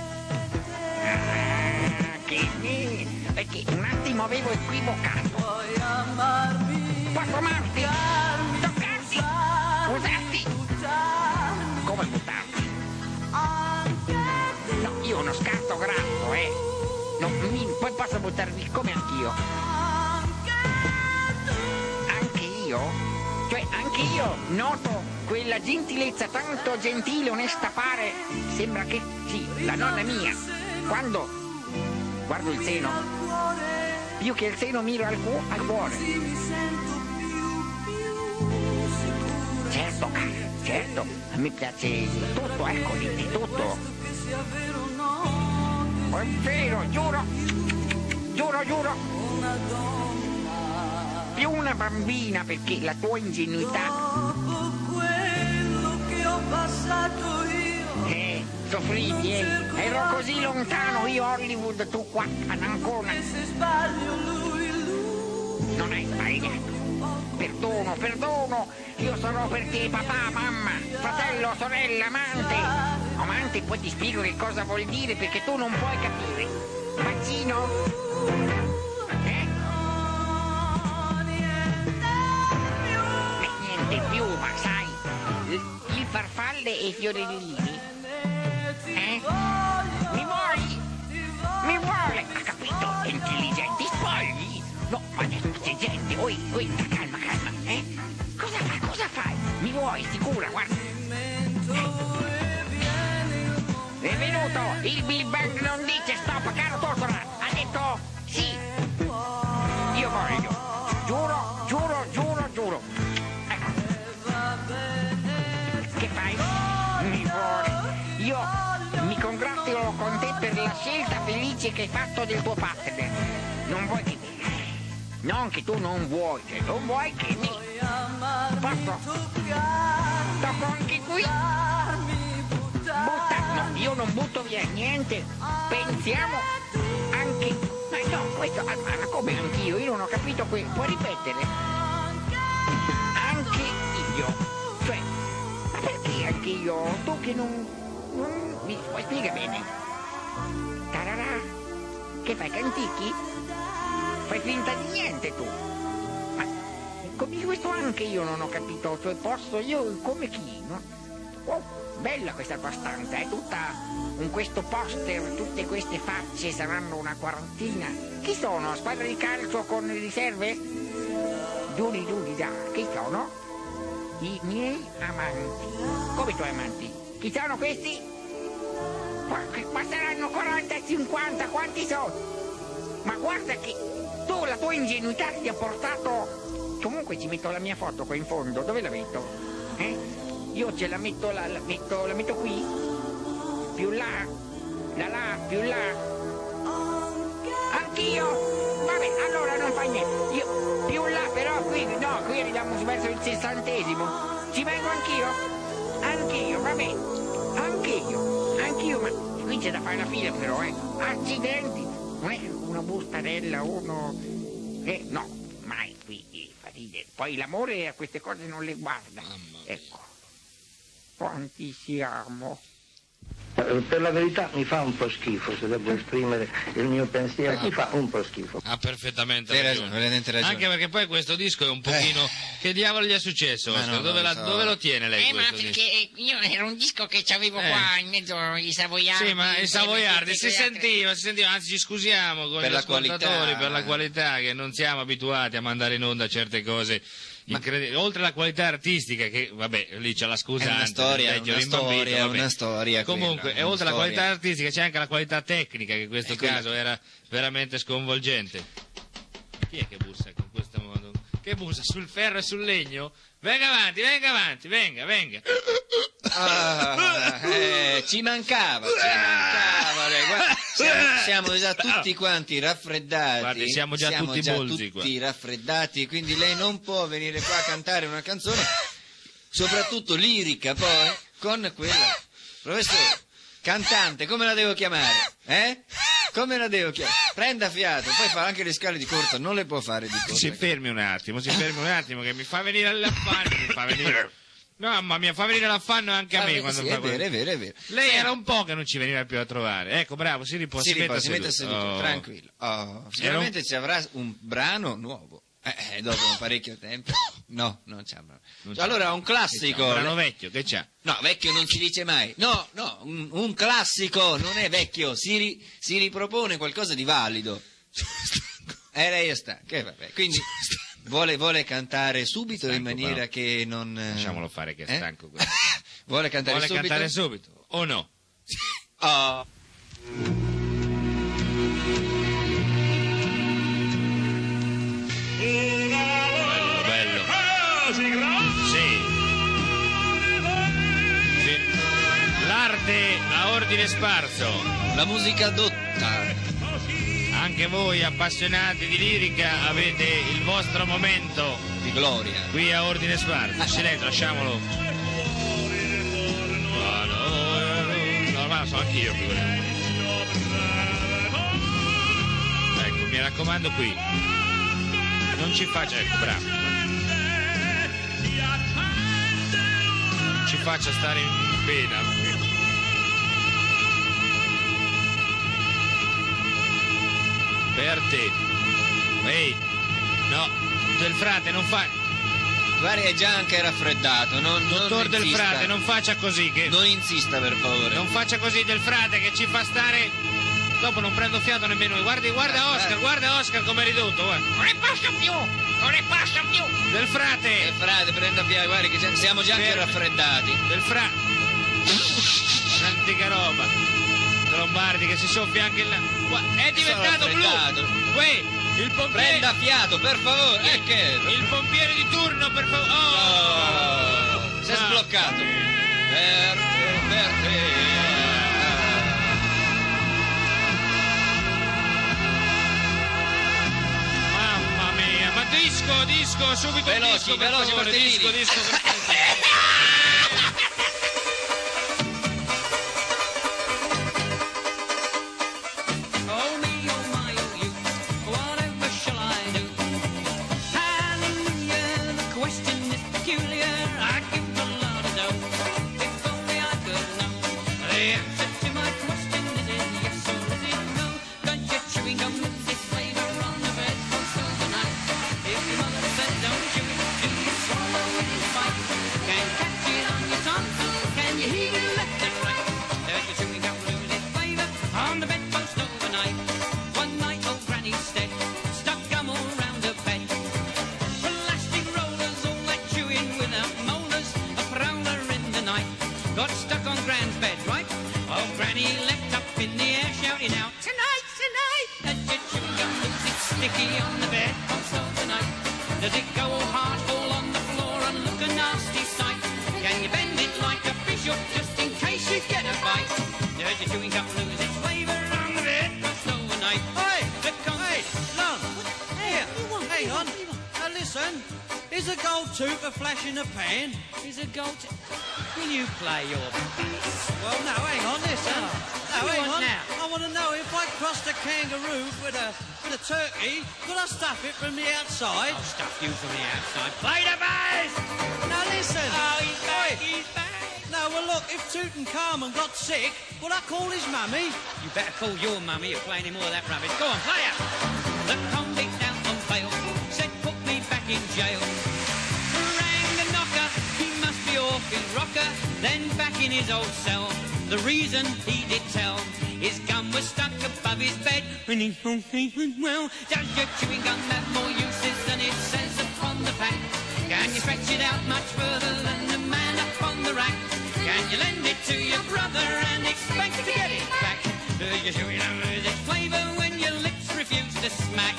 Ah, che ne? Perché un attimo avevo equivocato. puoi amarmi, Posso amarti? Toccarti? Usarti? buttarmi Come buttarti? anche te, No, io ho uno scarto grasso, eh. No, mi, poi posso buttarmi come anch'io. anche tu. Anche io? Cioè, anche io noto quella gentilezza tanto gentile, onesta pare. Sembra che, sì, la nonna mia, quando guardo il seno, più che il seno miro al, cu- al cuore. Sì, mi sento più, più sicura. Certo, cara, certo, a me piace tutto, ecco, di, di tutto. Che sia vero o no, È vero, giuro, giuro, giuro. una donna. Più una bambina, perché la tua ingenuità... Dopo quello che ho passato io, Eh, soffrivi, eh? Ero così lontano, io Hollywood, tu qua ad Ancona. e se sbaglio lui, lui. Non hai sbagliato. Perdono, perdono. Io sarò per te papà, mamma, fratello, sorella, amante. Amante, poi ti spiego che cosa vuol dire perché tu non puoi capire. Bacino? Eh? E niente più, ma sai, il, il farfalle e i fiorellini. Eh? Mi vuoi? Mi vuole? Ha capito? Intelligenti spogli? No, ma adesso c'è gente, oi, oi, calma, calma, eh? Cosa fa, cosa fai? Mi vuoi, sicura, guarda. È venuto, il Big Bang non dice stop, caro Tortora, ha detto sì. Io voglio, giuro, giuro, giuro, giuro. Ecco. Che fai? Mi vuole. Io mi congratulo con te per la scelta felice che hai fatto del tuo partner. Non vuoi che mi... Non che tu non vuoi, cioè non vuoi che mi... Posso? Tocco anche qui? Butta, no, io non butto via niente. Pensiamo anche... Ma no, questo... Ma ma come anch'io? Io non ho capito qui. Puoi ripetere? Anche io. Cioè, ma perché anche io? Tu che non... non mi puoi spiegare bene? Tararà. Che fai, cantichi? Fai finta di niente tu. Ma come questo anche io non ho capito. Cioè posso io come chi? No? Oh, bella questa tua stanza, è tutta con questo poster, tutte queste facce, saranno una quarantina. Chi sono? Squadra di calcio con le riserve? Giuri, giuri, già. Chi sono? I miei amanti. Come i tuoi amanti? Chi sono questi? Ma, ma saranno quaranta e cinquanta, quanti sono? Ma guarda che tu, la tua ingenuità ti ha portato... Comunque ci metto la mia foto qua in fondo, dove la metto? Eh? Io ce la metto, la, la metto, la metto qui? Più là? Da là, più là? Anch'io? Vabbè, allora non fa niente. Io, più là però, qui, no, qui arriviamo verso il sessantesimo. Ci vengo anch'io? Anch'io, vabbè. Anch'io, anch'io, ma qui c'è da fare la fila però, eh. Accidenti. Non è una bustarella, uno... Eh, no, mai qui eh, fa ridere. Poi l'amore a queste cose non le guarda. Ecco. Quanti siamo? Per la verità mi fa un po' schifo, se devo esprimere il mio pensiero, Ah. mi fa un po' schifo. Ha perfettamente Hai ragione. ragione, veramente ragione. Anche perché poi questo disco è un pochino... Che diavolo gli è successo, Ma Oscar? no, dove, non la- lo so. dove lo tiene lei Eh, ma questo perché disco? eh, io era un disco che c'avevo Eh. qua in mezzo ai savoiardi. Sì, ma i savoiardi tutte si quelle altre- sentiva, si sentiva, anzi ci scusiamo con Per gli la ascoltatori qualità. per la qualità, che non siamo abituati a mandare in onda certe cose incredibili. Oltre alla qualità artistica, che vabbè, lì c'è la scusante, È una storia, del vecchio una rimbambito, storia, vabbè. una storia Comunque, quella, e una oltre alla storia. qualità artistica c'è anche la qualità tecnica, che in questo E quella- caso era veramente sconvolgente. Chi è che bussa in questo modo? Che bussa sul ferro e sul legno? Venga avanti, venga avanti, venga, venga. Ah, eh, ci mancava, ci mancava. eh, guarda, siamo, siamo già tutti quanti raffreddati. Guardi, siamo già tutti bolzi tutti raffreddati, quindi lei non può venire qua a cantare una canzone, soprattutto lirica poi, con quella. Professore, cantante, come la devo chiamare? Eh? Come la devo chiamare? Prenda fiato, poi fa anche le scale di corsa, non le può fare di corsa. Si fermi un attimo, si fermi un attimo, che mi fa venire l'affanno, mi fa venire... Mamma mia, fa venire l'affanno anche a Ah, me sì, quando è fa vero, quello. è vero, è vero. Lei era un po' che non ci veniva più a trovare. Ecco, bravo, si riposa, Si si, riposa, metta si mette seduto. seduto, Oh. tranquillo. Oh, sicuramente ci avrà un brano nuovo. Eh, eh, dopo un parecchio tempo. No, non c'è un brano. Non c'è. Allora, un classico. Un brano vecchio, che c'ha? No, vecchio non si dice mai. No, no, un, un classico non è vecchio, si, ri- si ripropone qualcosa di valido. E lei è stanca, eh, vabbè. Quindi vuole, vuole cantare subito in Stanco, maniera però. che non... eh, Lasciamolo fare che è eh? stanco. questo. Vuole cantare Vuole subito? cantare subito, o no? Oh. Bello, bello. Sì. Sì. L'arte a ordine sparso. La musica dotta. Anche voi appassionati di lirica avete il vostro momento Di gloria. qui a ordine sparso. Silenzio, lasciamolo. No, ma lo so anch'io, figurati. Ecco, mi raccomando qui. Non ci faccia, ecco, bravo. Non ci faccia stare in pena. Per te. Ehi, no, del frate non fa... Guarda, è già anche raffreddato. Non, Dottor non del insista. frate, non faccia così che... Non insista, per favore. Non faccia così del frate che ci fa stare... Dopo non prendo fiato nemmeno io. Guardi, guarda Oscar, guarda Oscar come è ridotto, guarda. Non ne posso più, non ne posso più. Del frate, Eh, frate, prenda fiato, guarda che già- siamo già anche Fermi. raffreddati. del fra... Antica roba. Lombardi che si soffia anche là. Gua- È diventato blu. raffreddato. Uè, il pompiere... Prenda fiato, per favore. Eh, che... Il pompiere di turno, per favore. Oh! Oh, si è No. sbloccato. Per te, per te. disco, disco, subito Veloci, disco, per veloci, favore, Martellini. disco, disco, per favore. Oh me, oh my, oh you, whatever shall I do? Hallelujah, the question is peculiar. I give a lot of dough, if only I could know. The answer to my question is it yes or is it no? Does your chewing gum lose its flavor on the bedpost overnight? If your mother said don't chew it, do you swallow it in a bite? Can you catch it on your tongue? Can you hear it left and right? Does your chewing gum lose its flavor on the bedpost overnight? One night old Granny said, stuck gum all round her bed. Plastic rollers, all that chewing without molars, a prowler in the night. Got stuck on Gran's bed, right? Old Granny leapt up in the air shouting out, tonight, tonight! Does your chewing gum lose its sticky on the bedpost overnight? Does it go all hard, fall on the floor and look a nasty sight? Can you bend it like a bishop just in case you get a bite? Does your chewing gum lose its flavour on the bedpost overnight? Hey! The con- Hey, Lon! Here, hang on. Now listen, is a gold tooth a flash in the pan? Is a gold... Will you play your bass? Well, no, hang on, listen. Oh, no, what do you hang want on. now? I want to know if I crossed a kangaroo with a with a turkey, could I stuff it from the outside? I'll stuff you from the outside. Play the bass! Now listen. Oh, he's back, Oi. he's back. No, well look, if Tutankhamun got sick, would I call his mummy? You better call your mummy, you're playing any more of that rubbish. Go on, play it! The convict down on bail said put me back in jail. Rang the knocker, he must be off his rocker. Then back in his old cell, the reason he did tell, his gum was stuck above his bed. And he thought he was well. Does your chewing gum have more uses than it says upon the pack? Can you stretch it out much further than the man up on the rack? Can you lend it to your brother and expect to get it back? Does your chewing gum lose its flavour when your lips refuse to smack?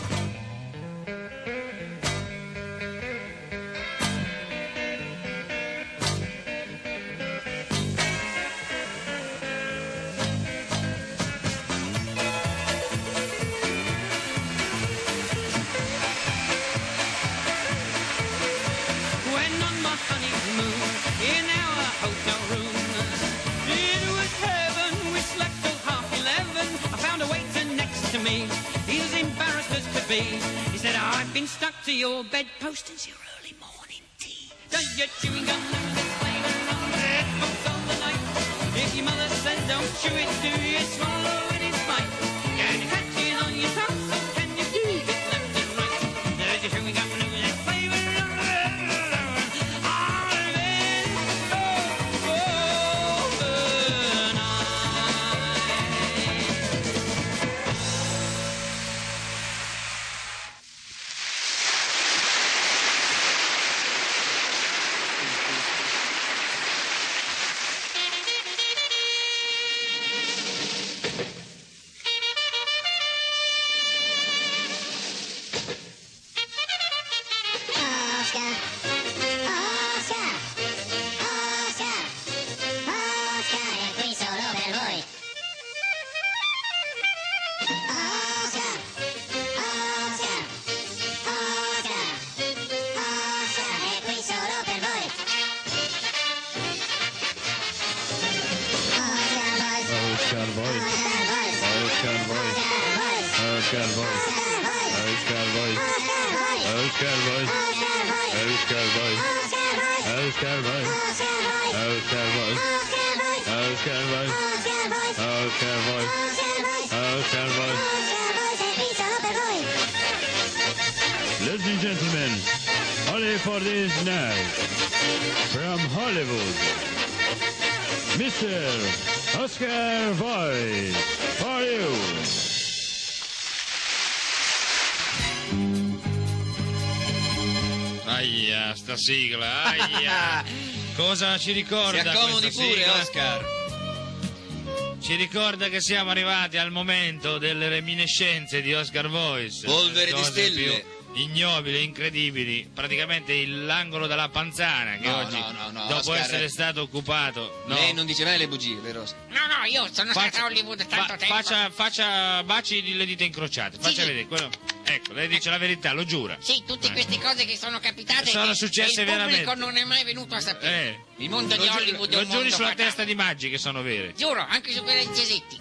When on my honeymoon in our hotel room, it was heaven. We slept till half eleven. I found a waiter next to me. He was embarrassed as could be. He said, I've been stuck to your bedpost since your early morning tea. Does your chewing gum lose its flavour on the bedpost all the night? If your mother says don't chew it, do you swallow it in spite? Can you catch it on your tongue? Can you do it left and right? Does your chewing gum lose its flavour on the Oscar Voice. Oscar Voice. Oscar Voice. Oscar Voice. Oscar Voice. Oscar Voice. Oscar Voice. Oscar Voice. Oscar Voice. Oscar Voice. Oscar Voice. Ladies and gentlemen, only for this night, from Hollywood, Mister Oscar Voice, for you. Aia, sta sigla, aia. Cosa ci ricorda Si accomodi questa pure, sigla? Oscar. Ci ricorda che siamo arrivati al momento delle reminiscenze di Oscar Voice. Polvere di Cose stelle. più ignobili, incredibili. Praticamente il- l'angolo della Panzana che No, oggi, no, no, no, dopo Oscar. essere stato occupato... no. Lei non dice mai le bugie, vero? No, no, io sono stata a Hollywood tanto fa- tempo. faccia, faccia baci le dita incrociate. Faccia sì. vedere quello. Ecco, lei dice la verità, lo giura. Sì, tutte queste cose che sono capitate Sono e- successe e il pubblico veramente. non è mai venuto a sapere. Eh, Il mondo lo di giu- Hollywood è Lo un giuri mondo sulla fatale. testa di Maggi che sono vere. Giuro, anche su quella di Cesetti.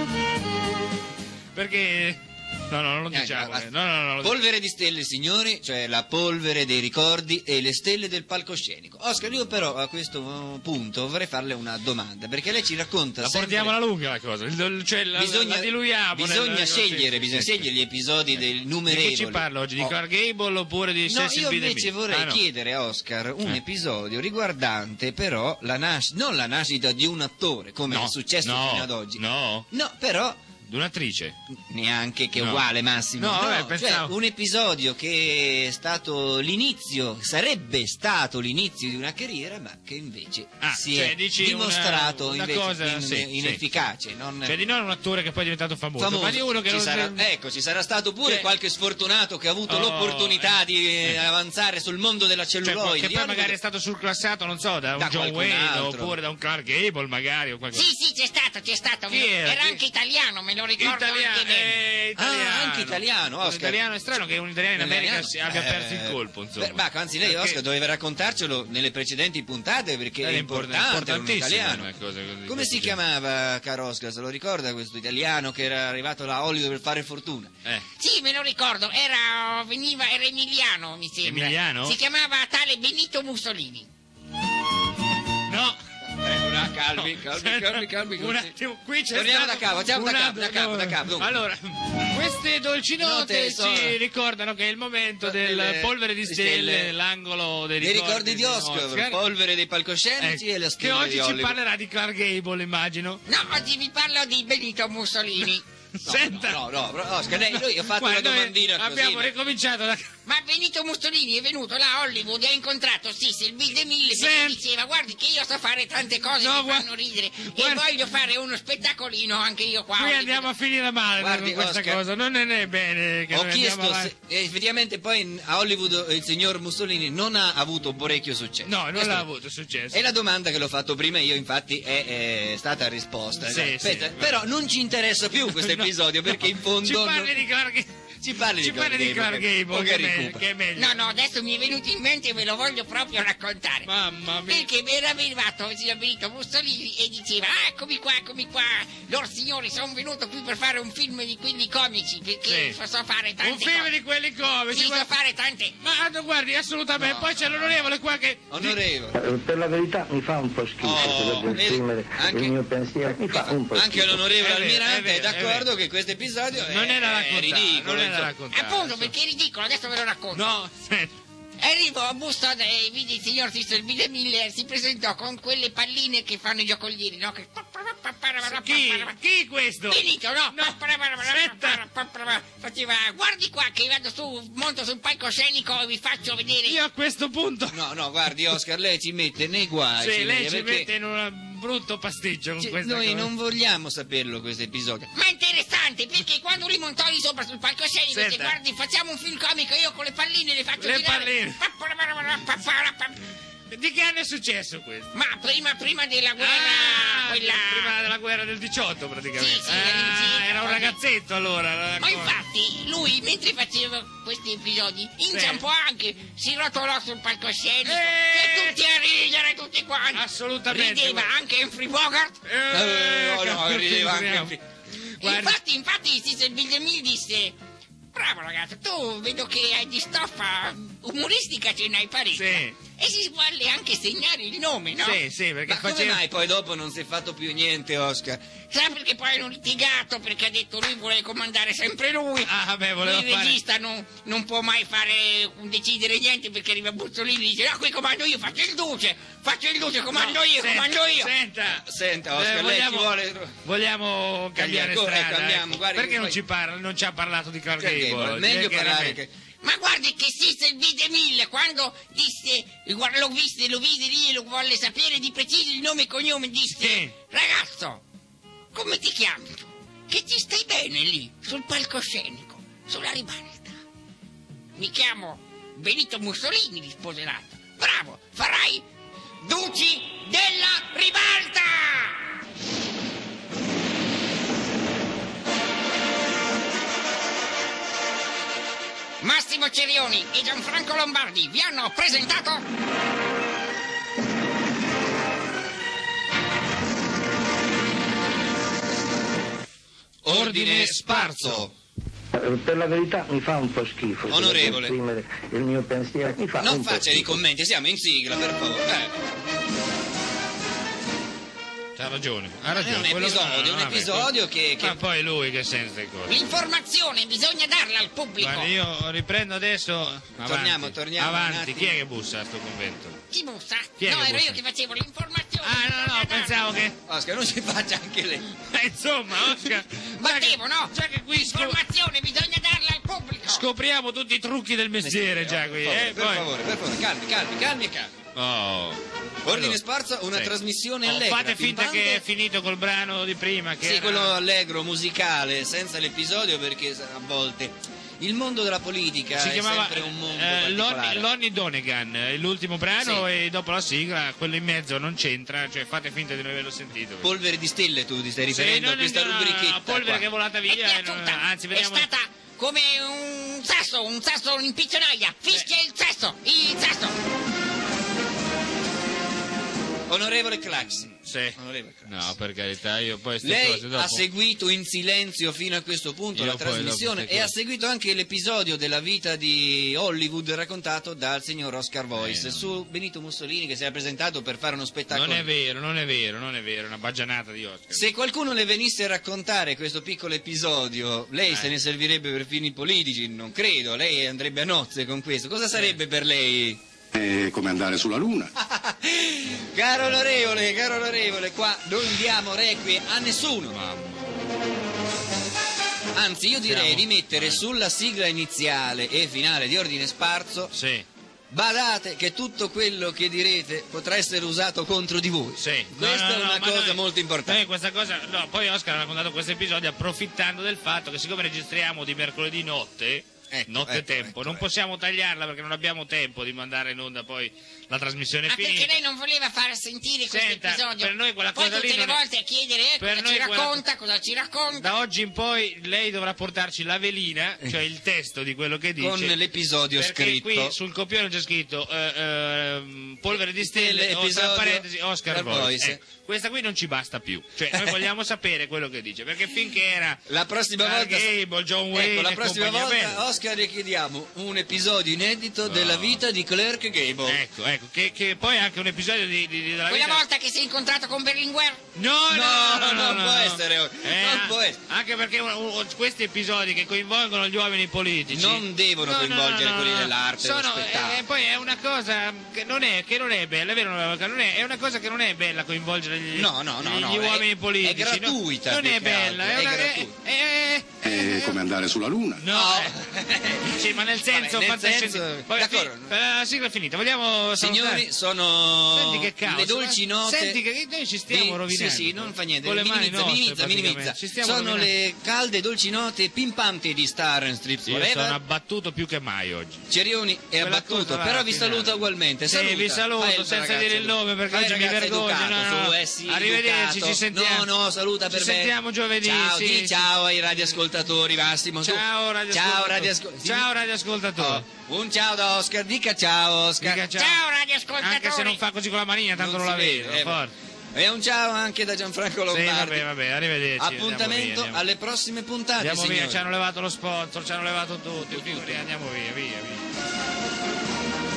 Perché... No, no, non lo Eh, diciamo. no, eh. No, no, no, lo Polvere di stelle, signori, cioè la polvere dei ricordi e le stelle del palcoscenico. Oscar, io però a questo punto vorrei farle una domanda, perché lei ci racconta La sempre... portiamo alla lunga la cosa, il- il- cioè la, Bisogna, la diluiamo. bisogna nel- scegliere, sì, bisogna sì, scegliere gli episodi del Di numerevoli. che ci parla oggi? Di Oh. Clark Gable oppure di No, Cecil io B. DeMille? invece vorrei Ah, no. chiedere a Oscar un Eh. episodio riguardante però la nascita, non la nascita di un attore, come No, è successo no, fino ad oggi. No, No, però di un'attrice. neanche che No. uguale Massimo. No, vabbè, cioè, pensavo- un episodio che è stato l'inizio, sarebbe stato l'inizio di una carriera, ma che invece Ah, si cioè, è dici dimostrato una- una invece cosa, in- sì, sì. inefficace. Non... Cioè di non un attore che poi è diventato famoso, famoso. ma di uno che Ci non sarà, ecco, ci sarà stato pure Cioè- qualche sfortunato che ha avuto Oh, l'opportunità eh, di eh. avanzare sul mondo della Cioè, celluloide. che di poi Hollywood. magari è stato surclassato, non so, da un Da John qualcun Wayne altro. oppure da un Clark Gable magari o qualcosa. Sì, sì, c'è stato, c'è stato. Chi me lo- era? Era Chi- anche italiano, me lo ricordo Italiano, anche bene. eh, italiano. Ah, anche italiano, Un Oscar. italiano è strano che un italiano in America Italiano? si abbia Eh, perso il colpo, insomma. beh, ma anzi lei, Perché- Oscar, doveva raccontarcelo nelle precedenti puntate perché Eh, è è import- importante, è un importantissimo, italiano. una cosa così, Come così. si chiamava, caro Oscar? Se lo ricorda questo italiano che era arrivato là a Hollywood per fare fortuna? Eh. Sì, me lo ricordo, era, veniva, era emiliano, mi sembra. Emiliano? Si chiamava tale Benito Mussolini. No. Eh, una, calmi, calmi, Senta, calmi, calmi. un attimo, qui c'è Torniamo stato da capo, facciamo da un capo, altro- da capo, da capo, dunque. Allora, queste dolci note Note sono- ci ricordano che è il momento del Delle- polvere di di stelle stelle. nell'angolo dei Dei ricordi, ricordi di Oscar, polvere dei palcoscenici Eh, e le che stelle oggi di ci Hollywood. parlerà di Clark Gable, immagino. No, oggi vi parlo di Benito Mussolini. Senta, No, no, no, Oscar, lei, lui ha fatto guarda, una noi domandina così. abbiamo ma- ricominciato da... Ma Benito Mussolini è venuto là a Hollywood e ha incontrato Cecil B. DeMille che Sent- gli diceva guardi che io so fare tante cose No, che guarda- fanno ridere guarda- e voglio fare uno spettacolino anche io qua. a Qui Hollywood." andiamo a finire male Guardi, con questa Oscar, cosa, non è né bene che Ho noi chiesto andiamo se avanti. e effettivamente poi in- a Hollywood il signor Mussolini non ha avuto parecchio successo. No, non Questo l'ha è- avuto successo. E la domanda che l'ho fatto prima io infatti è, è stata risposta. Sì, Aspetta, sì, però non ci interessa più questo No, episodio perché in fondo... Ci parli non- di Clark ci parli ci di parli di Clark Gable, che, è magari meglio, Cooper. che è meglio. No, no, adesso mi è venuto in mente e ve lo voglio proprio raccontare. Mamma mia. Perché era arrivato il signor Benito Mussolini e diceva ah, eccomi qua, eccomi qua, loro signori sono venuto qui per fare un film di quelli comici perché Sì. so fare tante Un film cose. di quelli comici. Sì, so guarda- fare tante. Ma no, guardi, assolutamente. No. Poi c'è l'onorevole qua che... Onorevole. Eh, Per la verità mi fa un po' schifo, Oh, se devo vedi, esprimere anche- il mio pensiero, mi fa un po' Anche schifo. l'onorevole È vero, Almirante è vero, è d'accordo è vero. che questo episodio Non è, era da è raccontare, ridicolo. non era da insomma. raccontare. Appunto, perché è ridicolo, adesso ve lo racconto. No, senti. Arrivo a busto e vidi il signor Cecil B. DeMille si presentò con quelle palline che fanno i giocolieri, no? Che... Chi? Chi questo? Benito, no? Aspetta. Faceva, guardi qua che vado su, monto sul palcoscenico e vi faccio vedere. Io a questo punto... No, no, guardi Oscar, lei ci mette nei guai. Sì, lei Silvia, ci perché mette in un brutto pasticcio con ci- questa noi cosa. non vogliamo saperlo questo episodio. Ma è interessante perché quando lui montò lì sopra sul palcoscenico Senta. dice guardi facciamo un film comico io con le palline le faccio Le tirare. palline. Di che anno è successo questo? Ma prima, prima della guerra Ah, quella... prima della guerra del diciotto praticamente. Sì, sì, Ah, all'inizio, era un quando- ragazzetto allora. era Ma ancora- infatti lui mentre faceva questi episodi inciampò anche, si rotolò sul palcoscenico Eh. e tutti a ridere tutti quanti. Assolutamente. Rideva guarda. anche Humphrey Bogart. Eh, no, no, che rideva anche figuriamo. Humphrey. Guarda. Infatti, infatti Cecil B. DeMille disse bravo ragazzo, tu vedo che hai di stoffa umoristica, ce n'hai parecchia. Sì. E si vuole anche segnare il nome, no? Sì, sì, perché Ma come faceva... mai poi dopo non si è fatto più niente, Oscar? Sa perché poi hanno litigato perché ha detto lui vuole comandare sempre lui. Ah, vabbè, voleva il fare... regista non, non può mai fare decidere niente perché arriva Mussolini e dice no qui comando io, faccio il duce, faccio il duce, comando No, io, senta, comando io. Senta, Senta, Oscar, Eh, lei vogliamo- ci vuole... vogliamo cambiare ancora, strada. ecco, andiamo, ecco. guardi, perché non poi- ci parla, non ci ha parlato di Clark Clark Gable? Gable, meglio Direi che era parlare meglio. che... Ma guardi che Cecil B. DeMille quando disse, guarda, lo viste, lo vide lì e lo volle sapere di preciso il nome e cognome, disse Sì. ragazzo, come ti chiami tu? Che ci stai bene lì, sul palcoscenico, sulla ribalta. Mi chiamo Benito Mussolini, rispose l'altro. Bravo, farai Duci della Ribalta! Massimo Cerioni e Gianfranco Lombardi vi hanno presentato... Ordine Sparso. Eh, Per la verità mi fa un po' schifo. se Onorevole. devo esprimere il mio pensiero. Mi fa Non un po' faccia dei schifo. commenti, siamo in sigla, per favore. Eh. Ha ragione, ha ragione. È un quello- episodio, un vabbè, episodio che... che- Ma poi lui che senza le cose. L'informazione bisogna darla al pubblico. Guarda, io riprendo adesso. Avanti, Torniamo, torniamo un Avanti, attimo. chi è che bussa a sto convento? Chi bussa? Chi è no, che ero bussa? io che facevo l'informazione. Ah, no, no, pensavo che. Oscar, non si faccia anche lei. Eh, insomma, Oscar. Battevo, no? Già che qui scop- L'informazione bisogna darla al pubblico. scopriamo tutti i trucchi del mestiere già qui, eh? Per Poi- favore, per favore, calmi, calmi, calmi e calmi. Oh. Ordine Allora, Sparso, una sì. trasmissione Oh, allegra. fate finta pimpante. che è finito col brano di prima. Che Sì, era- quello allegro, musicale, senza l'episodio, perché a volte il mondo della politica si è chiamava sempre un mondo eh, particolare. Lonnie, Lonnie Donegan, eh, l'ultimo brano, Sì. e dopo la sigla quello in mezzo non c'entra, cioè fate finta di non averlo sentito. Polvere di stelle, tu ti stai Sì, riferendo non a questa è- no, no, rubrichetta no, polvere qua. che è volata via, via e non- tutta. anzi È vediamo. stata come un sasso, un sasso in piccionaia. Fischia il sasso, il sasso. Onorevole Clax. Sì. Onorevole Clax. No, per carità, io poi queste Lei cose dopo. ha seguito in silenzio fino a questo punto Io la poi trasmissione dopo e ha queste seguito anche l'episodio della vita di Hollywood raccontato dal signor Oscar Voice Eh, no. su Benito Mussolini, che si era presentato per fare uno spettacolo. Non è vero, non è vero, non è vero, è una baggianata di Oscar. Se qualcuno le venisse a raccontare questo piccolo episodio, lei Eh. se ne servirebbe per fini politici? Non credo, lei andrebbe a nozze con questo. Cosa sarebbe per lei? È come andare sulla Luna. Caro onorevole, caro onorevole, qua non diamo requie a nessuno. Anzi, io direi Siamo- di mettere sulla sigla iniziale e finale di Ordine Sparso, Sì, badate che tutto quello che direte potrà essere usato contro di voi. sì. Questa No, no, è no, una ma cosa noi- molto importante. noi questa cosa, no, poi Oscar ha raccontato questo episodio approfittando del fatto che siccome registriamo di mercoledì notte, Ecco, notte ecco, tempo, ecco, non ecco. possiamo tagliarla perché non abbiamo tempo di mandare in onda poi la trasmissione Ma perché finita. lei non voleva far sentire questo Senta, episodio? per noi quella Poi cosa lì tutte le non è- volte a chiedere eh, per cosa noi ci quella- racconta, cosa ci racconta. Da oggi in poi lei dovrà portarci la velina, cioè il testo di quello che dice. Con l'episodio perché scritto. qui sul copione c'è scritto eh, ehm, polvere di stelle, Stelle, o tra episodio, parentesi Oscar Oscar Voice. Voice. Ecco, questa qui non ci basta più. Cioè, noi vogliamo sapere quello che dice, perché finché era La prossima Clark volta, Gable, John Wayne ecco, la e prossima compagnia volta bella. Oscar le chiediamo un episodio inedito della vita di Clark Gable. Ecco, ecco, che, che poi è anche un episodio di, di- di- della Quella vita. volta che si è incontrato con Berlinguer? No, no, No, no, no, non no, può no. essere, non ah, può essere. Anche perché un- un- questi episodi che coinvolgono gli uomini politici Non devono No, no, coinvolgere no, no, quelli no. dell'arte, dello Sono, spettacolo. e, e poi è una cosa che non è, che non è bella, è vero, non è, è una cosa che non è bella coinvolgere gli, No, no, no, gli, no, gli è- uomini è politici. no? gratuita, Non più è che bella, altro, è, è una, è, gratuita. è- È come andare sulla Luna. No, sì, ma nel senso, Vabbè, nel fantascienza- senso- Poi, d'accordo. fi- la sigla è finita, vogliamo Signori, salutare? sono Senti che caos, le dolci eh? note. Senti che noi ci stiamo di- rovinando. Sì, sì, non fa niente. Con le mani minimizza, nostre, minimizza, praticamente. minimizza. Ci stiamo Sono rovinando. le calde dolci note pimpanti di Star and Strip Sì, io Forever. sono abbattuto più che mai oggi. Cerioni è Quella abbattuto, cosa là, però vi finale. saluta ugualmente. Sì, Saluta. vi saluto Fai il senza ragazzo dire il educato. nome perché Fai il oggi mi ragazzo vergogno. educato, No, no. su, eh sì, Arrivederci, educato. ci sentiamo. No, no, saluta per Ci bene. sentiamo giovedì. Ciao, sì, di sì. ciao ai radioascoltatori, Massimo. su. Ciao radioascoltatori. Ciao radioascoltatori. Ciao radioascoltatori. Oh, un ciao da Oscar, dica ciao Oscar. Dica ciao. Ciao radioascoltatori. Anche se non fa così con la manina, tanto non, Non la si vedo. vede, eh, forte. E un ciao anche da Gianfranco Sì, Lombardi. vabbè, vabbè, arrivederci. Appuntamento andiamo via, andiamo. alle prossime puntate, Andiamo via, signori. ci hanno levato lo sponsor, ci hanno levato tutti. Figurati, andiamo via, via, via.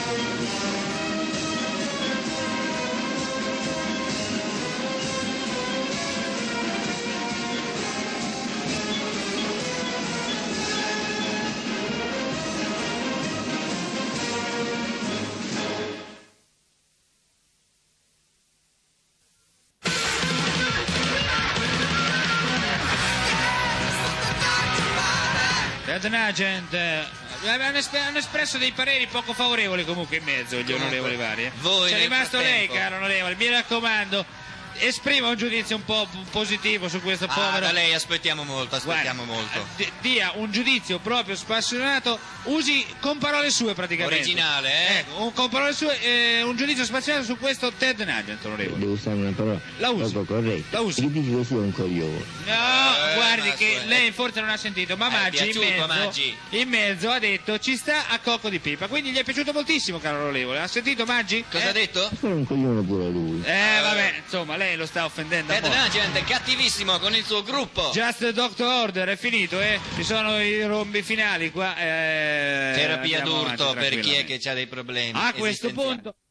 Captain Agent, eh, hanno, esp- hanno espresso dei pareri poco favorevoli comunque in mezzo gli Comunque, onorevoli vari. eh. voi C'è nel rimasto lei, frattempo- caro onorevole, mi raccomando. esprima un giudizio un po' p- positivo su questo Ah, povero. da lei aspettiamo molto, aspettiamo Guarda, molto. d- dia un giudizio proprio spassionato, usi con parole sue praticamente. Originale, eh? Ecco, un- con parole sue, eh, un giudizio spassionato su questo Ted Nugent, onorevole. Devo usare una parola La usi. poco corretta. La usi. Che dici che sia un coglione? No, Eh, guardi ma che su- lei forse non ha sentito, ma È Maggi in piaciuto a mezzo, Maggi. in mezzo ha detto ci sta a cocco di pipa, quindi gli è piaciuto moltissimo, caro onorevole. Ha sentito Maggi? Cosa eh? ha detto? Sono un coglione pure lui. Eh, vabbè, insomma, lei lo sta offendendo un Ted po'. Nugent, cattivissimo con il suo gruppo. Just the Doctor Order è finito, eh? Ci sono i rombi finali qua. Eh, Terapia andiamo d'urto avanti per chi è tranquillamente. che ha dei problemi. A questo esistenziali. punto